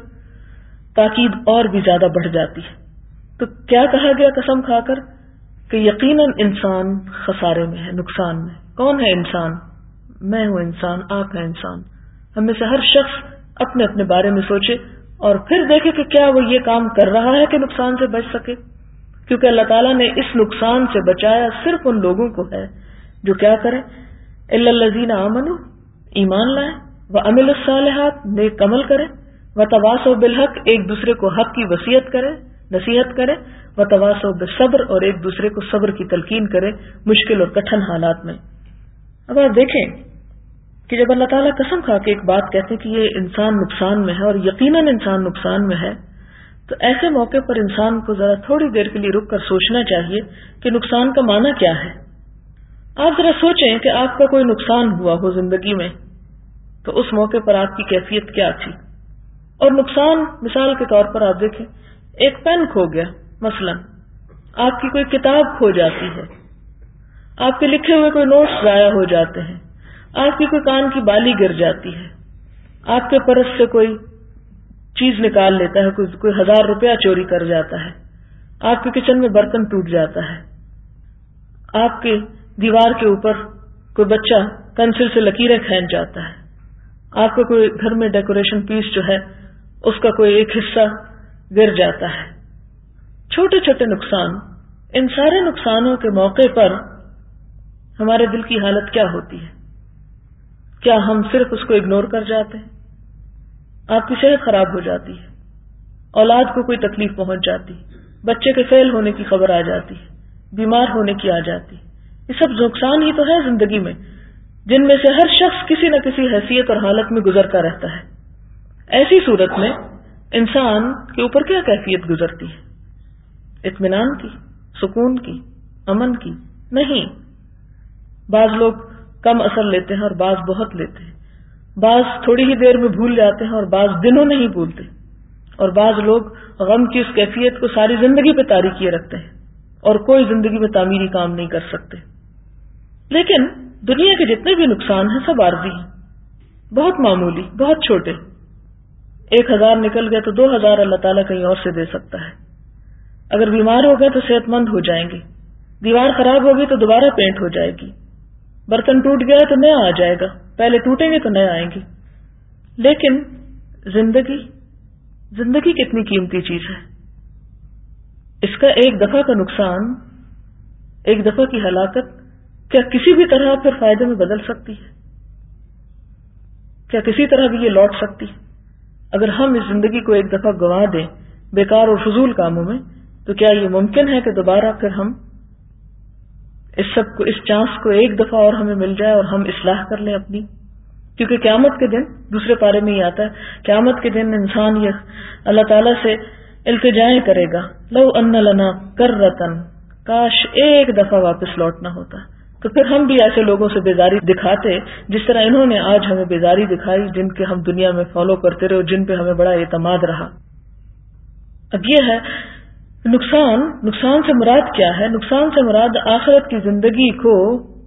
تاکید اور بھی زیادہ بڑھ جاتی ہے۔ تو کیا کہا گیا قسم کھا کر کہ یقیناً انسان خسارے میں ہے، نقصان میں۔ کون ہے انسان؟ میں ہوں انسان، آپ ہیں انسان۔ ہم میں سے ہر شخص اپنے اپنے بارے میں سوچے اور پھر دیکھے کہ کیا وہ یہ کام کر رہا ہے کہ نقصان سے بچ سکے، کیونکہ اللہ تعالیٰ نے اس نقصان سے بچایا صرف ان لوگوں کو ہے جو کیا کریں، الا الذین آمنوا، ایمان لائیں، وعملوا الصالحات، نیک عمل کریں، وتواصوا بالحق، ایک دوسرے کو حق کی وصیت کریں، نصیحت کریں، وتواصوا بالصبر، اور ایک دوسرے کو صبر کی تلقین کریں مشکل اور کٹھن حالات میں۔ اب آپ دیکھیں کہ جب اللہ تعالیٰ قسم کھا کے ایک بات کہتے ہیں کہ یہ انسان نقصان میں ہے اور یقیناً انسان نقصان میں ہے، تو ایسے موقع پر انسان کو ذرا تھوڑی دیر کے لیے رک کر سوچنا چاہیے کہ نقصان کا معنی کیا ہے۔ آپ ذرا سوچیں کہ آپ کا کوئی نقصان ہوا ہو زندگی میں تو اس موقع پر آپ کی کیفیت کیا تھی۔ اور نقصان مثال کے طور پر آپ دیکھیں، ایک پین کھو گیا، مثلا آپ کی کوئی کتاب کھو جاتی ہے، آپ کے لکھے ہوئے کوئی نوٹس ضائع ہو جاتے ہیں، آپ کی کوئی کان کی بالی گر جاتی ہے، آپ کے پرس سے کوئی چیز نکال لیتا ہے، کوئی 1000 روپیہ چوری کر جاتا ہے، آپ کے کچن میں برتن ٹوٹ جاتا ہے، آپ کے دیوار کے اوپر کوئی بچہ پینسل سے لکیریں کھینچ جاتا ہے، آپ کا کوئی گھر میں ڈیکوریشن پیس جو ہے اس کا کوئی ایک حصہ گر جاتا ہے۔ چھوٹے چھوٹے نقصان، ان سارے نقصانوں کے موقع پر ہمارے دل کی حالت کیا ہوتی ہے؟ کیا ہم صرف اس کو اگنور کر جاتے ہیں؟ آپ کی صحت خراب ہو جاتی ہے، اولاد کو کوئی تکلیف پہنچ جاتی، بچے کے فیل ہونے کی خبر آ جاتی، بیمار ہونے کی آ جاتی، یہ سب نقصان ہی تو ہے زندگی میں، جن میں سے ہر شخص کسی نہ کسی حیثیت اور حالت میں گزرتا رہتا ہے۔ ایسی صورت میں انسان کے اوپر کیا کیفیت گزرتی ہے؟ اطمینان کی، سکون کی، امن کی؟ نہیں۔ بعض لوگ کم اثر لیتے ہیں اور بعض بہت لیتے ہیں، بعض تھوڑی ہی دیر میں بھول جاتے ہیں اور بعض دنوں نہیں بھولتے، اور بعض لوگ غم کی اس کیفیت کو ساری زندگی پہ طاری کیے رکھتے ہیں اور کوئی زندگی میں تعمیری کام نہیں کر سکتے۔ لیکن دنیا کے جتنے بھی نقصان ہیں سب عارضی ہیں، بہت معمولی، بہت چھوٹے۔ 1000 نکل گئے تو 2000 اللہ تعالیٰ کہیں اور سے دے سکتا ہے۔ اگر بیمار ہو گئے تو صحت مند ہو جائیں گے، دیوار خراب ہوگی تو دوبارہ پینٹ ہو جائے گی، برتن ٹوٹ گیا تو نیا آ جائے گا، پہلے ٹوٹیں گے تو نئے آئیں گے۔ لیکن زندگی کتنی قیمتی چیز ہے، اس کا ایک دفعہ کا نقصان، ایک دفعہ کی ہلاکت کیا کسی بھی طرح پھر فائدے میں بدل سکتی ہے؟ کیا کسی طرح بھی یہ لوٹ سکتی؟ اگر ہم اس زندگی کو ایک دفعہ گنوا دیں بیکار اور فضول کاموں میں تو کیا یہ ممکن ہے کہ دوبارہ پھر ہم اس سب کو، اس چانس کو ایک دفعہ اور ہمیں مل جائے اور ہم اصلاح کر لیں اپنی؟ کیونکہ قیامت کے دن دوسرے پارے میں ہی آتا ہے، قیامت کے دن انسان یہ اللہ تعالیٰ سے التجائیں کرے گا، لو ان لنا کرتن، کاش ایک دفعہ واپس لوٹنا ہوتا، تو پھر ہم بھی ایسے لوگوں سے بیزاری دکھاتے جس طرح انہوں نے آج ہمیں بیزاری دکھائی، جن کے ہم دنیا میں فالو کرتے رہے اور جن پہ ہمیں بڑا اعتماد رہا۔ اب یہ ہے نقصان سے مراد کیا ہے؟ نقصان سے مراد آخرت کی زندگی کو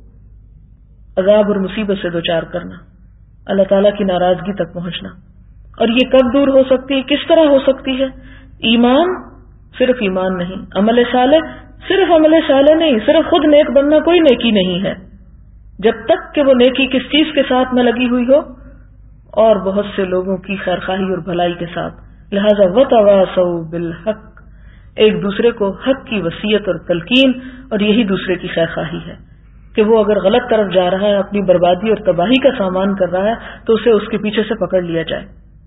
عذاب اور مصیبت سے دوچار کرنا، اللہ تعالیٰ کی ناراضگی تک پہنچنا۔ اور یہ کب دور ہو سکتی ہے، کس طرح ہو سکتی ہے؟ ایمان، صرف ایمان نہیں، عمل صالح، صرف عمل صالح نہیں، صرف خود نیک بننا کوئی نیکی نہیں ہے، جب تک کہ وہ نیکی کس چیز کے ساتھ نہ لگی ہوئی ہو، اور بہت سے لوگوں کی خیرخواہی اور بھلائی کے ساتھ۔ لہذا وتواصوا بالحق، ایک دوسرے کو حق کی وصیت اور تلقین، اور یہی دوسرے کی خیرخواہی ہے کہ وہ اگر غلط طرف جا رہا ہے، اپنی بربادی اور تباہی کا سامان کر رہا ہے، تو اسے اس کے پیچھے سے پکڑ لیا جائے،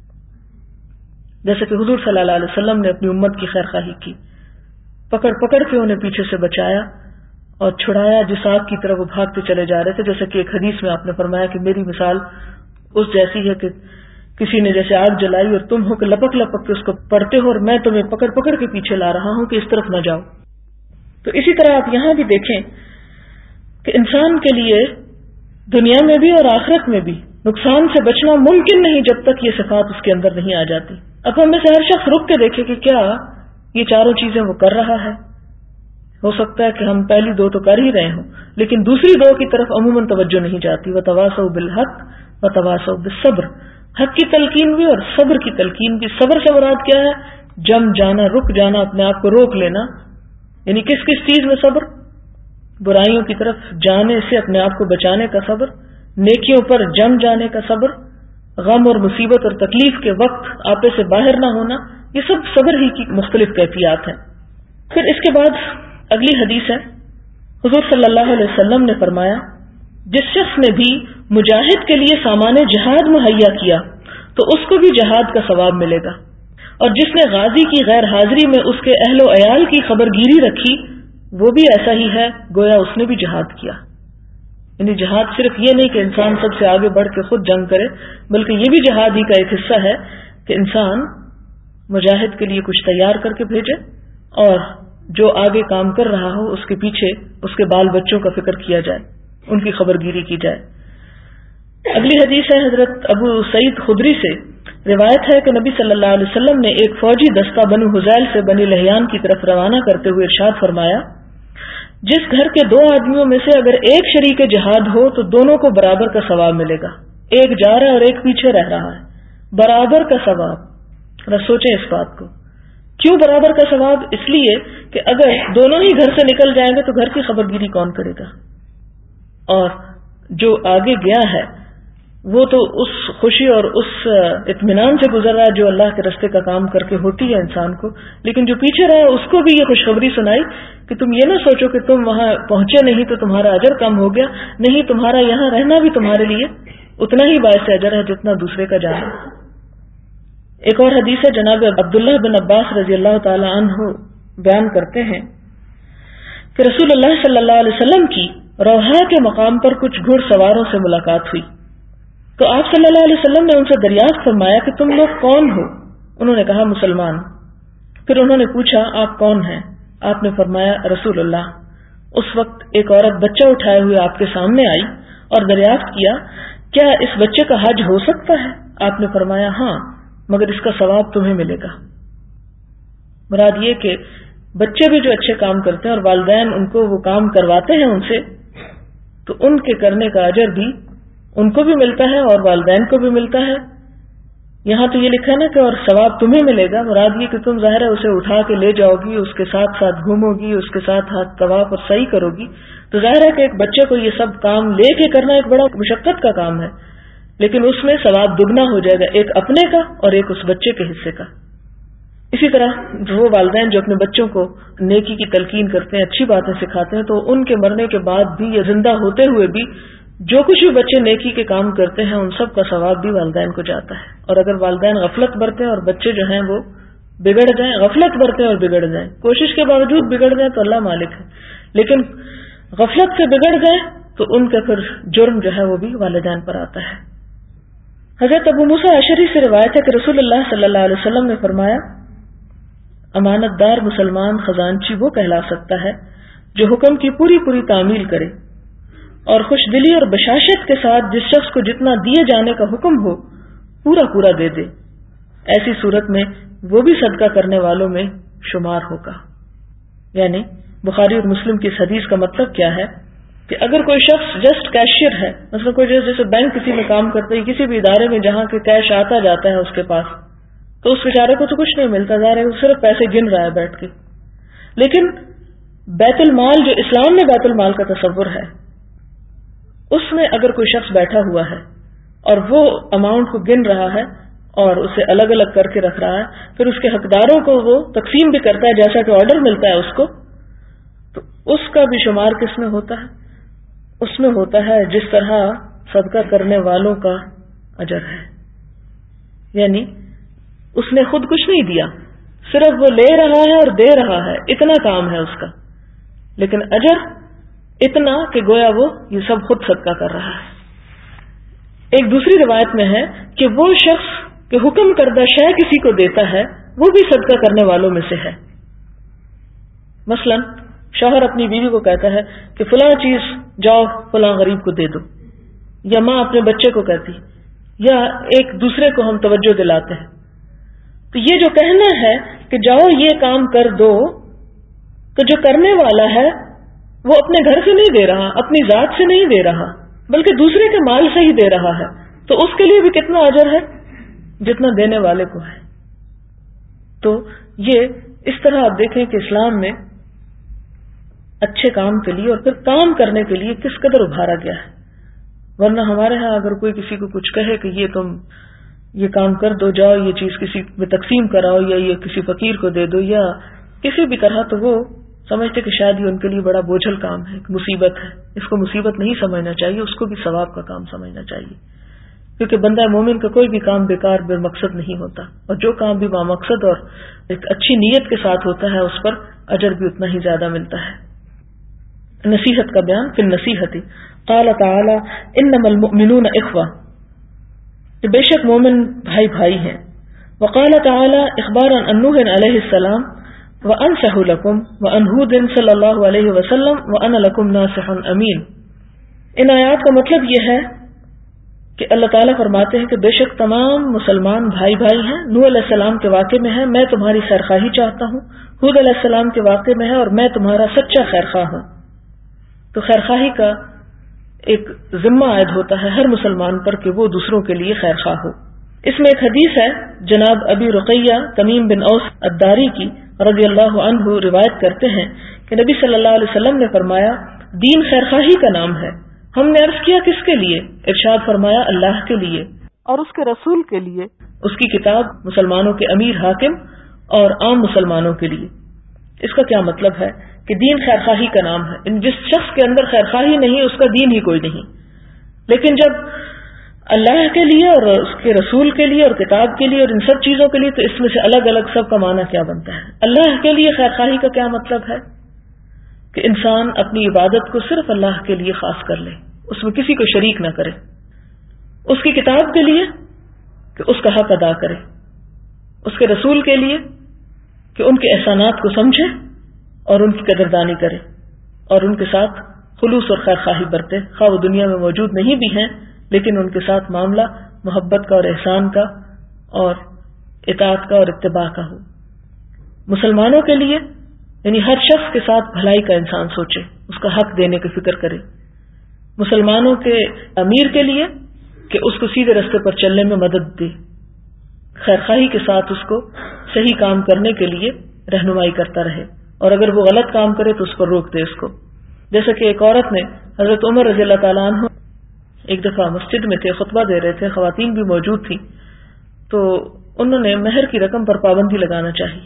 جیسے کہ حضور صلی اللہ علیہ وسلم نے اپنی امت کی خیرخواہی کی، پکڑ پکڑ کے انہیں پیچھے سے بچایا اور چھڑایا جس آگ کی طرف وہ بھاگتے چلے جا رہے تھے، جیسے کہ ایک حدیث میں آپ نے فرمایا کہ میری مثال اس جیسی ہے کہ کسی نے جیسے آگ جلائی اور تم ہو کہ لپک لپک کے اس کو پڑھتے ہو، اور میں تمہیں پکڑ پکڑ کے پیچھے لا رہا ہوں کہ اس طرف نہ جاؤ۔ تو اسی طرح آپ یہاں بھی دیکھیں کہ انسان کے لیے دنیا میں بھی اور آخرت میں بھی نقصان سے بچنا ممکن نہیں جب تک یہ صفات اس کے اندر نہیں آ جاتی۔ اب ہم میں سے ہر شخص رک کے دیکھے کہ کیا یہ چاروں چیزیں وہ کر رہا ہے۔ ہو سکتا ہے کہ ہم پہلی دو تو کر ہی رہے ہوں، لیکن دوسری دو کی طرف عموماً توجہ نہیں جاتی۔ وتواصوا بالحق وتواصوا بالصبر، حق کی تلقین بھی اور صبر کی تلقین بھی۔ صبر سے مراد کیا ہے؟ جم جانا، رک جانا، اپنے آپ کو روک لینا۔ یعنی کس کس چیز میں صبر؟ برائیوں کی طرف جانے سے اپنے آپ کو بچانے کا صبر، نیکیوں پر جم جانے کا صبر، غم اور مصیبت اور تکلیف کے وقت آپے سے باہر نہ ہونا، یہ سب صبر ہی کی مختلف کیفیات ہیں۔ پھر اس کے بعد اگلی حدیث ہے، حضور صلی اللہ علیہ وسلم نے فرمایا، جس شخص نے بھی مجاہد کے لیے سامان جہاد مہیا کیا تو اس کو بھی جہاد کا ثواب ملے گا، اور جس نے غازی کی غیر حاضری میں اس کے اہل و عیال کی خبر گیری رکھی وہ بھی ایسا ہی ہے گویا اس نے بھی جہاد کیا۔ یعنی جہاد صرف یہ نہیں کہ انسان سب سے آگے بڑھ کے خود جنگ کرے، بلکہ یہ بھی جہاد ہی کا ایک حصہ ہے کہ انسان مجاہد کے لیے کچھ تیار کر کے بھیجے، اور جو آگے کام کر رہا ہو اس کے پیچھے اس کے بال بچوں کا فکر کیا جائے، ان کی خبر گیری کی جائے۔ اگلی حدیث ہے حضرت ابو سعید خدری سے روایت ہے کہ نبی صلی اللہ علیہ وسلم نے ایک فوجی دستہ بنو حذیل سے بنی لحیان کی طرف روانہ کرتے ہوئے ارشاد فرمایا، جس گھر کے دو آدمیوں میں سے اگر ایک شریک جہاد ہو تو دونوں کو برابر کا ثواب ملے گا، ایک جا رہا ہے اور ایک پیچھے رہ رہا ہے، برابر کا ثواب۔ ذرا سوچیں اس بات کو، کیوں برابر کا ثواب؟ اس لیے کہ اگر دونوں ہی گھر سے نکل جائیں گے تو گھر کی خبر گیری کون کرے گا، اور جو آگے گیا ہے وہ تو اس خوشی اور اس اطمینان سے گزر رہا ہے جو اللہ کے راستے کا کام کر کے ہوتی ہے انسان کو، لیکن جو پیچھے رہا اس کو بھی یہ خوشخبری سنائی کہ تم یہ نہ سوچو کہ تم وہاں پہنچے نہیں تو تمہارا اجر کم ہو گیا، نہیں، تمہارا یہاں رہنا بھی تمہارے لیے اتنا ہی باعث اجر ہے جتنا دوسرے کا جانا۔ ایک اور حدیث ہے، جناب عبداللہ بن عباس رضی اللہ تعالی عنہ بیان کرتے ہیں کہ رسول اللہ صلی اللہ علیہ وسلم کی روحا کے مقام پر کچھ گھڑ سواروں سے ملاقات ہوئی تو آپ صلی اللہ علیہ وسلم نے ان سے دریافت فرمایا کہ تم لوگ کون ہو؟ انہوں نے کہا مسلمان۔ پھر انہوں نے پوچھا آپ کون ہیں؟ آپ نے فرمایا رسول اللہ۔ اس وقت ایک عورت بچہ اٹھائے ہوئے آپ کے سامنے آئی اور دریافت کیا کیا اس بچے کا حج ہو سکتا ہے؟ آپ نے فرمایا ہاں، مگر اس کا ثواب تمہیں ملے گا۔ مراد یہ کہ بچے بھی جو اچھے کام کرتے ہیں اور والدین ان کو وہ کام کرواتے ہیں ان سے، تو ان کے کرنے کا اجر بھی ان کو بھی ملتا ہے اور والدین کو بھی ملتا ہے۔ یہاں تو یہ لکھا ہے نا کہ اور ثواب تمہیں ملے گا، مراد یہ کہ تم ظاہر ہے اسے اٹھا کے لے جاؤ گی، اس کے ساتھ ساتھ گھومو گی، اس کے ساتھ ہاتھ طواف اور سعی کرو گی، تو ظاہر ہے کہ ایک بچے کو یہ سب کام لے کے کرنا ایک بڑا مشقت کا کام ہے، لیکن اس میں ثواب دگنا ہو جائے گا، ایک اپنے کا اور ایک اس بچے کے حصے کا۔ اسی طرح وہ والدین جو اپنے بچوں کو نیکی کی تلقین کرتے ہیں، اچھی باتیں سکھاتے ہیں، تو ان کے مرنے کے بعد بھی یا زندہ ہوتے ہوئے بھی جو کچھ بھی بچے نیکی کے کام کرتے ہیں ان سب کا ثواب بھی والدین کو جاتا ہے۔ اور اگر والدین غفلت برتیں اور بچے جو ہیں وہ بگڑ جائیں، غفلت برتیں اور بگڑ جائیں، کوشش کے باوجود بگڑ جائیں تو اللہ مالک ہے، لیکن غفلت سے بگڑ جائیں تو ان کا پھر جرم جو ہے وہ بھی والدین پر آتا ہے۔ حضرت ابو موسیٰ اشعری سے روایت ہے کہ رسول اللہ صلی اللہ علیہ وسلم نے فرمایا، امانت دار مسلمان خزانچی وہ کہلا سکتا ہے جو حکم کی پوری پوری تعمیل کرے اور خوش دلی اور بشاشت کے ساتھ جس شخص کو جتنا دیے جانے کا حکم ہو پورا پورا دے دے، ایسی صورت میں وہ بھی صدقہ کرنے والوں میں شمار ہوگا۔ یعنی بخاری اور مسلم کی اس حدیث کا مطلب کیا ہے کہ اگر کوئی شخص جسٹ کیشیئر ہے، مثلا کوئی جیسے بینک کسی میں کام کرتے ہے، کسی بھی ادارے میں جہاں کے کیش آتا جاتا ہے اس کے پاس، تو اس بیچارے کو تو کچھ نہیں ملتا، ظاہر ہے وہ صرف پیسے گن رہا ہے بیٹھ کے۔ لیکن بیت المال جو اسلام میں بیت المال کا تصور ہے، اس میں اگر کوئی شخص بیٹھا ہوا ہے اور وہ اماؤنٹ کو گن رہا ہے اور اسے الگ الگ کر کے رکھ رہا ہے، پھر اس کے حقداروں کو وہ تقسیم بھی کرتا ہے جیسا کہ آرڈر ملتا ہے اس کو، تو اس کا بھی شمار کس میں ہوتا ہے؟ اس میں ہوتا ہے جس طرح صدقہ کرنے والوں کا اجر ہے۔ یعنی اس نے خود کچھ نہیں دیا، صرف وہ لے رہا ہے اور دے رہا ہے، اتنا کام ہے اس کا، لیکن اجر اتنا کہ گویا وہ یہ سب خود صدقہ کر رہا ہے۔ ایک دوسری روایت میں ہے کہ وہ شخص کہ حکم کردہ شے کسی کو دیتا ہے وہ بھی صدقہ کرنے والوں میں سے ہے۔ مثلا شوہر اپنی بیوی کو کہتا ہے کہ فلاں چیز جاؤ فلاں غریب کو دے دو، یا ماں اپنے بچے کو کہتی، یا ایک دوسرے کو ہم توجہ دلاتے ہیں، تو یہ جو کہنا ہے کہ جاؤ یہ کام کر دو، تو جو کرنے والا ہے وہ اپنے گھر سے نہیں دے رہا، اپنی ذات سے نہیں دے رہا، بلکہ دوسرے کے مال سے ہی دے رہا ہے، تو اس کے لیے بھی کتنا اجر ہے جتنا دینے والے کو ہے۔ تو یہ اس طرح آپ دیکھیں کہ اسلام میں اچھے کام کے لیے اور پھر کام کرنے کے لیے کس قدر ابھارا گیا ہے۔ ورنہ ہمارے ہاں اگر کوئی کسی کو کچھ کہے کہ یہ تم یہ کام کر دو، جاؤ یہ چیز کسی میں تقسیم کراؤ، یا یہ کسی فقیر کو دے دو، یا کسی بھی طرح، تو وہ سمجھتے کہ شاید یہ ان کے لیے بڑا بوجھل کام ہے، مصیبت ہے۔ اس کو مصیبت نہیں سمجھنا چاہیے، اس کو بھی ثواب کا کام سمجھنا چاہیے، کیونکہ بندہ مومن کا کوئی بھی کام بیکار بے مقصد نہیں ہوتا، اور جو کام بھی با مقصد اور ایک اچھی نیت کے ساتھ ہوتا ہے اس پر اجر بھی اتنا ہی زیادہ ملتا ہے۔ نصیحت کا بیان فی النصیحت، قال تعالی انما المؤمنون اخوہ، کہ بے شک مومن بھائی بھائی ہیں۔ وقال تعالی اخبارا عن نوح علیہ السلام وانصح لکم وعن ہود صلی اللہ علیہ وسلم وانا لکم ناصح امین۔ ان آیات کا مطلب یہ ہے کہ اللہ تعالیٰ فرماتے ہیں کہ بے شک تمام مسلمان بھائی بھائی ہیں۔ نوح علیہ السلام کے واقعے میں ہے میں تمہاری خیرخواہی چاہتا ہوں، ہود علیہ السلام کے واقعے میں ہے اور میں تمہارا سچا خیرخواہ ہوں۔ تو خیرخواہی کا ایک ذمہ عائد ہوتا ہے ہر مسلمان پر کہ وہ دوسروں کے لیے خیرخواہ ہو۔ اس میں ایک حدیث ہے جناب ابی رقیہ تمیم بن اوس الداری کی رضی اللہ عنہ روایت کرتے ہیں کہ نبی صلی اللہ علیہ وسلم نے فرمایا دین خیرخواہی کا نام ہے۔ ہم نے عرض کیا کس کے لیے؟ ارشاد فرمایا اللہ کے لیے اور اس کے رسول کے لیے، اس کی کتاب، مسلمانوں کے امیر حاکم اور عام مسلمانوں کے لیے۔ اس کا کیا مطلب ہے کہ دین خیرخواہی کا نام ہے۔ جس شخص کے اندر خیرخواہی نہیں اس کا دین ہی کوئی نہیں۔ لیکن جب اللہ کے لیے اور اس کے رسول کے لیے اور کتاب کے لیے اور ان سب چیزوں کے لیے، تو اس میں سے الگ الگ سب کا معنی کیا بنتا ہے۔ اللہ کے لیے خیرخواہی کا کیا مطلب ہے کہ انسان اپنی عبادت کو صرف اللہ کے لیے خاص کر لے، اس میں کسی کو شریک نہ کرے۔ اس کی کتاب کے لیے کہ اس کا حق ادا کرے، اس کے رسول کے لیے کہ ان کے احسانات کو سمجھے اور ان کی قدردانی کرے اور ان کے ساتھ خلوص اور خیرخواہی برتے، خواہ وہ دنیا میں موجود نہیں بھی ہیں لیکن ان کے ساتھ معاملہ محبت کا اور احسان کا اور اطاعت کا اور اتباع کا ہو۔ مسلمانوں کے لیے یعنی ہر شخص کے ساتھ بھلائی کا انسان سوچے، اس کا حق دینے کی فکر کرے۔ مسلمانوں کے امیر کے لیے کہ اس کو سیدھے راستے پر چلنے میں مدد دے، خیرخواہی کے ساتھ اس کو صحیح کام کرنے کے لیے رہنمائی کرتا رہے، اور اگر وہ غلط کام کرے تو اس پر روک دے اس کو۔ جیسا کہ ایک عورت نے حضرت عمر رضی اللہ تعالیٰ عنہ ایک دفعہ مسجد میں تھے، خطبہ دے رہے تھے، خواتین بھی موجود تھیں، تو انہوں نے مہر کی رقم پر پابندی لگانا چاہی۔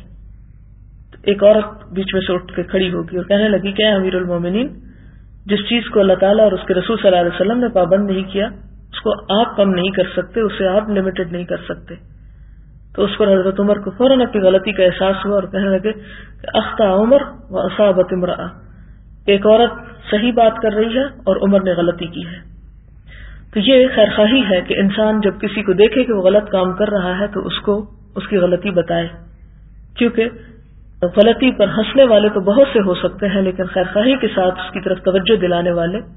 ایک عورت بیچ میں سے اٹھ کے کھڑی ہوگی اور کہنے لگی کہ امیر المومنین، جس چیز کو اللہ تعالیٰ اور اس کے رسول صلی اللہ علیہ وسلم نے پابند نہیں کیا اس کو آپ کم نہیں کر سکتے، اسے آپ لمیٹڈ نہیں کر سکتے۔ تو اس پر حضرت عمر کو فوراً اپنی غلطی کا احساس ہوا اور کہنے لگے کہ اخطا عمر و اصابت امرأہ، ایک عورت صحیح بات کر رہی ہے اور عمر نے غلطی کی ہے۔ تو یہ خیرخواہی ہے کہ انسان جب کسی کو دیکھے کہ وہ غلط کام کر رہا ہے تو اس کو اس کی غلطی بتائے، کیونکہ غلطی پر ہنسنے والے تو بہت سے ہو سکتے ہیں لیکن خیرخواہی کے ساتھ اس کی طرف توجہ دلانے والے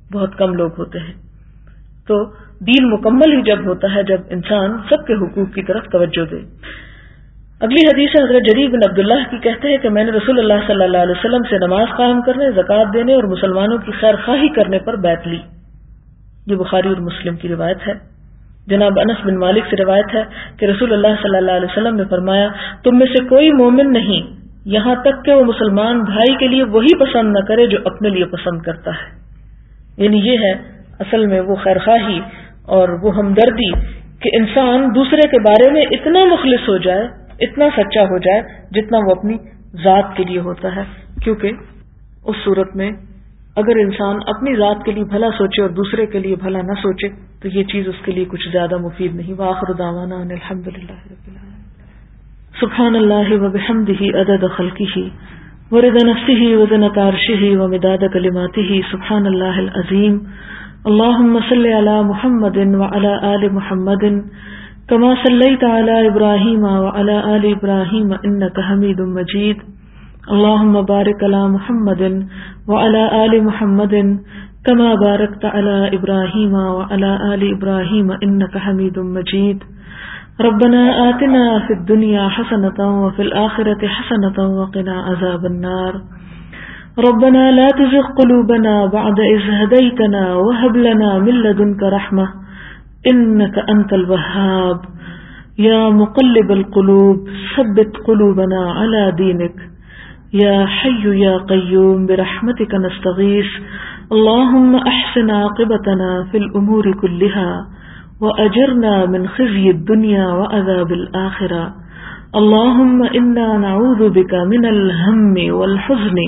بہت کم لوگ ہوتے ہیں. تو دین مکمل ہی جب ہوتا ہے جب انسان سب کے حقوق کی طرف توجہ دے. اگلی حدیث ہے حضرت جریر بن عبداللہ کی، کہتے ہیں کہ میں نے رسول اللہ صلی اللہ علیہ وسلم سے نماز قائم کرنے، زکوٰۃ دینے اور مسلمانوں کی خیر خواہی کرنے پر بیعت لی. یہ بخاری اور مسلم کی روایت ہے. جناب انس بن مالک سے روایت ہے کہ رسول اللہ صلی اللہ علیہ وسلم نے فرمایا، تم میں سے کوئی مومن نہیں یہاں تک کہ وہ مسلمان بھائی کے لیے وہی پسند نہ کرے جو اپنے لیے پسند کرتا ہے. یعنی یہ ہے اصل میں وہ خیر خواہی اور وہ ہمدردی کہ انسان دوسرے کے بارے میں اتنا مخلص ہو جائے، اتنا سچا ہو جائے جتنا وہ اپنی ذات کے لیے ہوتا ہے. کیونکہ اس صورت میں اگر انسان اپنی ذات کے لیے بھلا سوچے اور دوسرے کے لیے بھلا نہ سوچے تو یہ چیز اس کے لیے کچھ زیادہ مفید نہیں. وآخر دعوانا ان الحمدللہ رب العالمین. سبحان اللہ وبحمدہ عدد خلقہ ورضا نفسہ وزنۃ عرشہ ومداد کلماتہ. سبحان اللہ العظیم. اللہم صل علی محمد وعلی آل محمد كما صليت على إبراهيم وعلى آل إبراهيم إنك حميد مجيد. اللهم بارك على محمد وعلى آل محمد كما باركت على إبراهيم وعلى آل إبراهيم إنك حميد مجيد. ربنا آتنا في الدنيا حسنة وفي الآخرة حسنة وقنا عذاب النار. ربنا لا تزغ قلوبنا بعد إذ هديتنا وهب لنا من لدنك رحمة إنك أنت الوهاب. يا مقلب القلوب ثبت قلوبنا على دينك. يا حي يا قيوم برحمتك نستغيث. اللهم أحسن عاقبتنا في الأمور كلها وأجرنا من خزي الدنيا وعذاب الآخرة. اللهم إنا نعوذ بك من الهم والحزن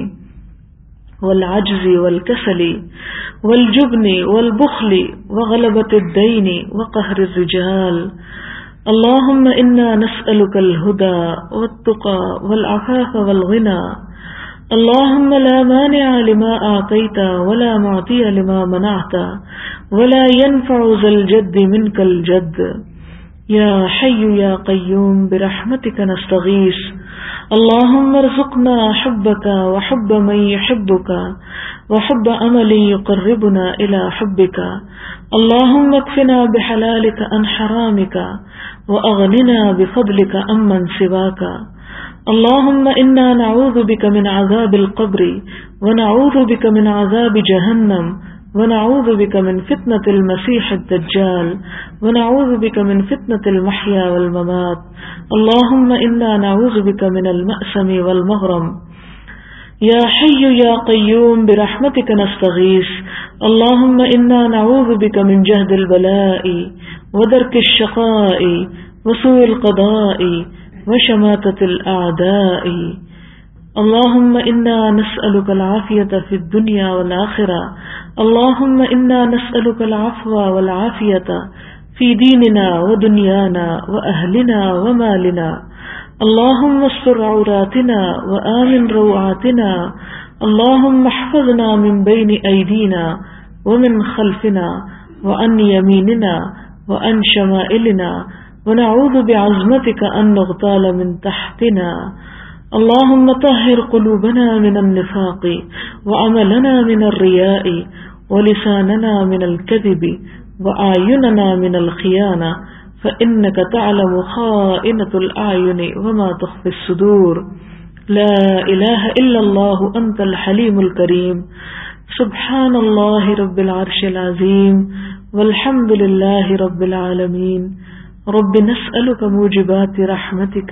والعجز والكسل والجبن والبخل وغلبة الدين وقهر الرجال. اللهم إنا نسألك الهدى والتقى والعفاف والغنى. اللهم لا مانع لما أعطيت ولا معطي لما منعت ولا ينفع ذا الجد منك الجد. يا حي يا قيوم برحمتك نستغيث. اللهم ارزقنا حبك وحب من يحبك وحب عمل يقربنا إلى حبك. اللهم اكفنا بحلالك عن حرامك وأغننا بفضلك عمن سواك. اللهم إنا نعوذ بك من عذاب القبر ونعوذ بك من عذاب جهنم ونعوذ بك من فتنة المسيح الدجال ونعوذ بك من فتنة المحيا والممات. اللهم إنا نعوذ بك من المأسم والمغرم. يا حي يا قيوم برحمتك نستغيث. اللهم إنا نعوذ بك من جهد البلاء ودرك الشقاء وسوء القضاء وشماتة الأعداء. اللهم إنا نسألك العافية في الدنيا والآخرة. اللهم إنا نسألك العفو والعافية في ديننا ودنيانا وأهلنا ومالنا. اللهم استر عوراتنا وآمن روعاتنا. اللهم احفظنا من بين أيدينا ومن خلفنا وعن يميننا وعن شمائلنا ونعوذ بعظمتك أن نغتال من تحتنا. اللهم طهر قلوبنا من النفاق وعملنا من الرياء ولساننا من الكذب وأعيننا من الخيانة فإنك تعلم خائنة الأعين وما تخفي الصدور. لا إله إلا الله أنت الحليم الكريم. سبحان الله رب العرش العظيم والحمد لله رب العالمين. رب نسألك موجبات رحمتك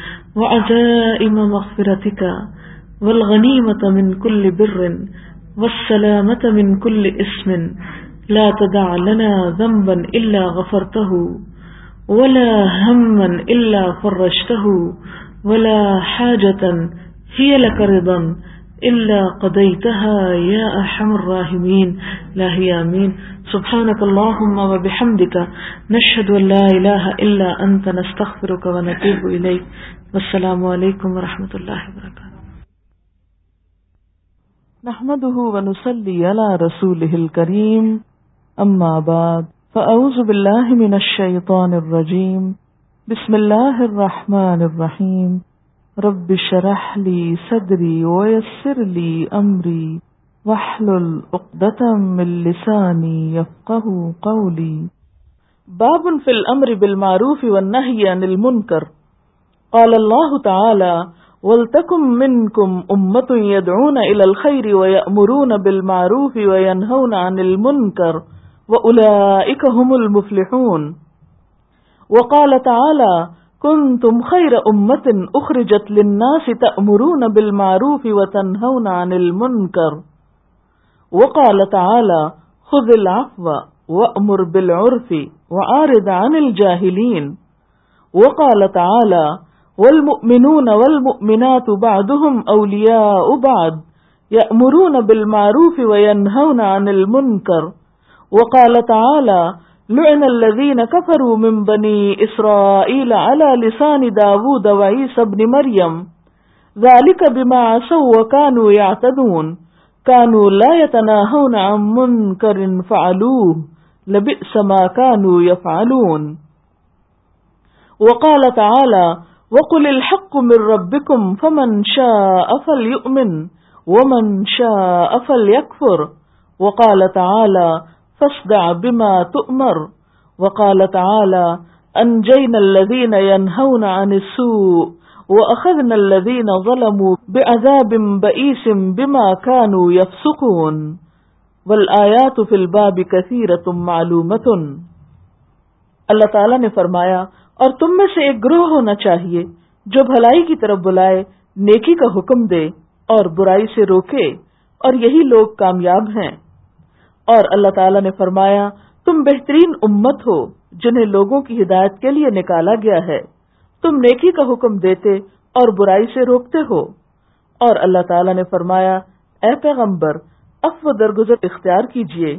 وعزائم مغفرتك والغنيمة من كل بر والسلامة من كل اسم. لا تدع لنا ذنبا إلا غفرته ولا هما إلا فرجته ولا حاجة هي لك رضا إلا قضيتها يا أرحم الراحمين. لا هي آمين. سبحانك اللهم وبحمدك نشهد أن لا إله إلا أنت نستغفرك ونتوب إليك. والسلام عليكم ورحمة الله وبركاته. نحمده ونصلي على رسوله الكريم. أما بعد فأعوذ بالله من الشيطان الرجيم. بسم الله الرحمن الرحيم. رب اشرح لي صدري ويسر لي أمري
واحلل عقدة من لساني يفقهوا قولي.
باب في الأمر بالمعروف والنهي عن المنكر. قال الله تعالى: وَلْتَكُنْ مِنْكُمْ أُمَّةٌ يَدْعُونَ إِلَى الْخَيْرِ وَيَأْمُرُونَ بِالْمَعْرُوفِ وَيَنْهَوْنَ عَنِ الْمُنْكَرِ وَأُولَئِكَ هُمُ الْمُفْلِحُونَ. وقال تعالى: كنتم خير أمة أخرجت للناس تأمرون بالمعروف وتنهون عن المنكر. وقال تعالى: خذ العفو وأمر بالعرف وأعرض عن الجاهلين. وقال تعالى: والمؤمنون والمؤمنات بعضهم أولياء بعض يأمرون بالمعروف وينهون عن المنكر. وقال تعالى: لعن الذين كفروا من بني إسرائيل على لسان داود وعيسى بن مريم ذلك بما عصوا وكانوا يعتدون كانوا لا يتناهون عن منكر فعلوه لبئس ما كانوا يفعلون. وقال تعالى: وقل الحق من ربكم فمن شاء فليؤمن ومن شاء فليكفر. وقال تعالى: فاصدع بما تؤمر. وقال تعالى: أنجينا الذين ينهون عن السوء وأخذنا الذين ظلموا بعذاب بئيس بما كانوا يفسقون. والآیات فی الباب کثیرۃ معلومۃ. اللہ تعالیٰ نے فرمایا، اور تم میں سے ایک گروہ ہونا چاہیے جو بھلائی کی طرف بلائے، نیکی کا حکم دے اور برائی سے روکے، اور یہی لوگ کامیاب ہیں۔ اور اللہ تعالیٰ نے فرمایا، تم بہترین امت ہو جنہیں لوگوں کی ہدایت کے لیے نکالا گیا ہے، تم نیکی کا حکم دیتے اور برائی سے روکتے ہو۔ اور اللہ تعالیٰ نے فرمایا، اے پیغمبر، عفو درگزر اختیار کیجئے،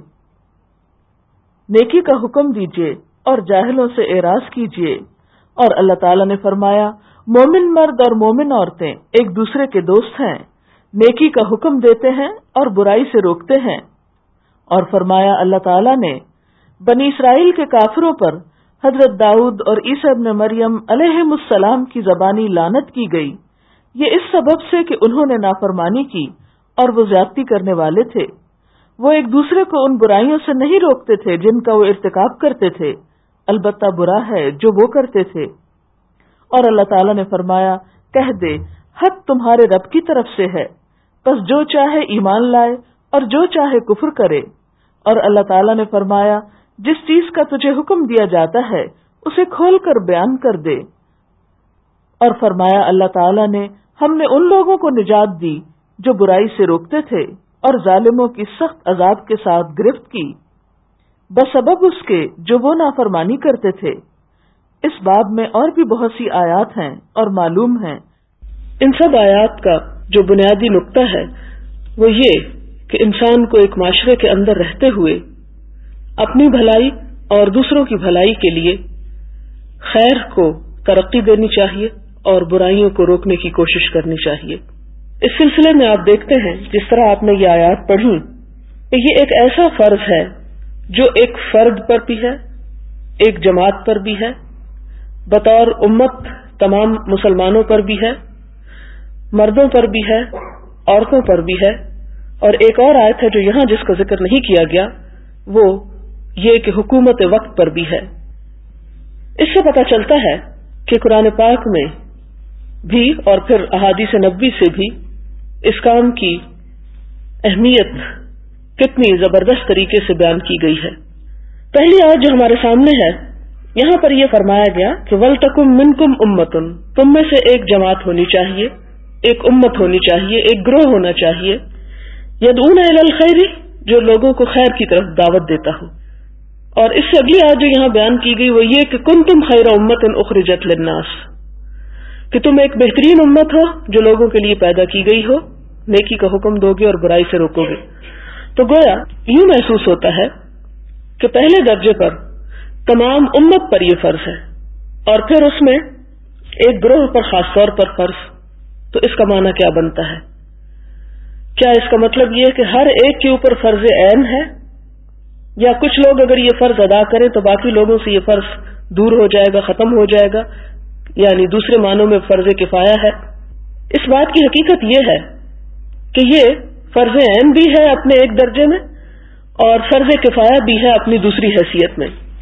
نیکی کا حکم دیجئے اور جاہلوں سے اعراض کیجئے۔ اور اللہ تعالیٰ نے فرمایا، مومن مرد اور مومن عورتیں ایک دوسرے کے دوست ہیں، نیکی کا حکم دیتے ہیں اور برائی سے روکتے ہیں۔ اور فرمایا اللہ تعالیٰ نے، بنی اسرائیل کے کافروں پر حضرت داؤد اور عیسیٰ ابن مریم علیہم السلام کی زبانی لعنت کی گئی، یہ اس سبب سے کہ انہوں نے نافرمانی کی اور وہ زیادتی کرنے والے تھے۔ وہ ایک دوسرے کو ان برائیوں سے نہیں روکتے تھے جن کا وہ ارتکاب کرتے تھے، البتہ برا ہے جو وہ کرتے تھے۔ اور اللہ تعالیٰ نے فرمایا، کہہ دے، حق تمہارے رب کی طرف سے ہے، بس جو چاہے ایمان لائے اور جو چاہے کفر کرے۔ اور اللہ تعالیٰ نے فرمایا، جس چیز کا تجھے حکم دیا جاتا ہے اسے کھول کر بیان کر دے۔ اور فرمایا اللہ تعالیٰ نے، ہم نے ان لوگوں کو نجات دی جو برائی سے روکتے تھے اور ظالموں کی سخت عذاب کے ساتھ گرفت کی، بسبب اس کے جو وہ نافرمانی کرتے تھے۔ اس باب میں اور بھی بہت سی آیات ہیں اور معلوم ہیں۔ ان سب آیات کا جو بنیادی نقطہ ہے وہ یہ کہ انسان کو ایک معاشرے کے اندر رہتے ہوئے اپنی بھلائی اور دوسروں کی بھلائی کے لیے خیر کو ترقی دینی چاہیے اور برائیوں کو روکنے کی کوشش کرنی چاہیے۔ اس سلسلے میں آپ دیکھتے ہیں، جس طرح آپ نے یہ آیات پڑھی، کہ یہ ایک ایسا فرض ہے جو ایک فرد پر بھی ہے، ایک جماعت پر بھی ہے، بطور امت تمام مسلمانوں پر بھی ہے، مردوں پر بھی ہے، عورتوں پر بھی ہے۔ اور ایک اور آیت ہے جو یہاں جس کا ذکر نہیں کیا گیا، وہ یہ کہ حکومت وقت پر بھی ہے۔ اس سے پتہ چلتا ہے کہ قرآن پاک میں بھی اور پھر احادیث نبوی سے بھی اس کام کی اہمیت کتنی زبردست طریقے سے بیان کی گئی ہے۔ پہلی آیت جو ہمارے سامنے ہے، یہاں پر یہ فرمایا گیا کہ وَلْتَكُمْ مِنْكُمْ أُمَّةٌ، تم میں سے ایک جماعت ہونی چاہیے، ایک امت ہونی چاہیے، ایک گروہ ہونا چاہیے، يَدْعُونَ إِلَى الْخَيْرِ، جو لوگوں کو خیر کی طرف دعوت دیتا ہو۔ اور اس سے اگلی آیت جو یہاں بیان کی گئی وہ یہ کہ كُنْتُمْ خَيْرَ أُمَّةٍ أُخْرِجَتْ لِلنَّاسِ، کہ تم ایک بہترین امت ہو جو لوگوں کے لیے پیدا کی گئی ہو، نیکی کا حکم دو گے اور برائی سے روکو گے۔ تو گویا یوں محسوس ہوتا ہے کہ پہلے درجے پر تمام امت پر یہ فرض ہے، اور پھر اس میں ایک گروہ پر خاص طور پر فرض۔ تو اس کا معنی کیا بنتا ہے؟ کیا اس کا مطلب یہ کہ ہر ایک کے اوپر فرض عین ہے، یا کچھ لوگ اگر یہ فرض ادا کریں تو باقی لوگوں سے یہ فرض دور ہو جائے گا، ختم ہو جائے گا، یعنی دوسرے معنوں میں فرض کفایہ ہے؟ اس بات کی حقیقت یہ ہے کہ یہ فرض عین بھی ہے اپنے ایک درجے میں اور فرض کفایہ بھی ہے اپنی دوسری حیثیت میں.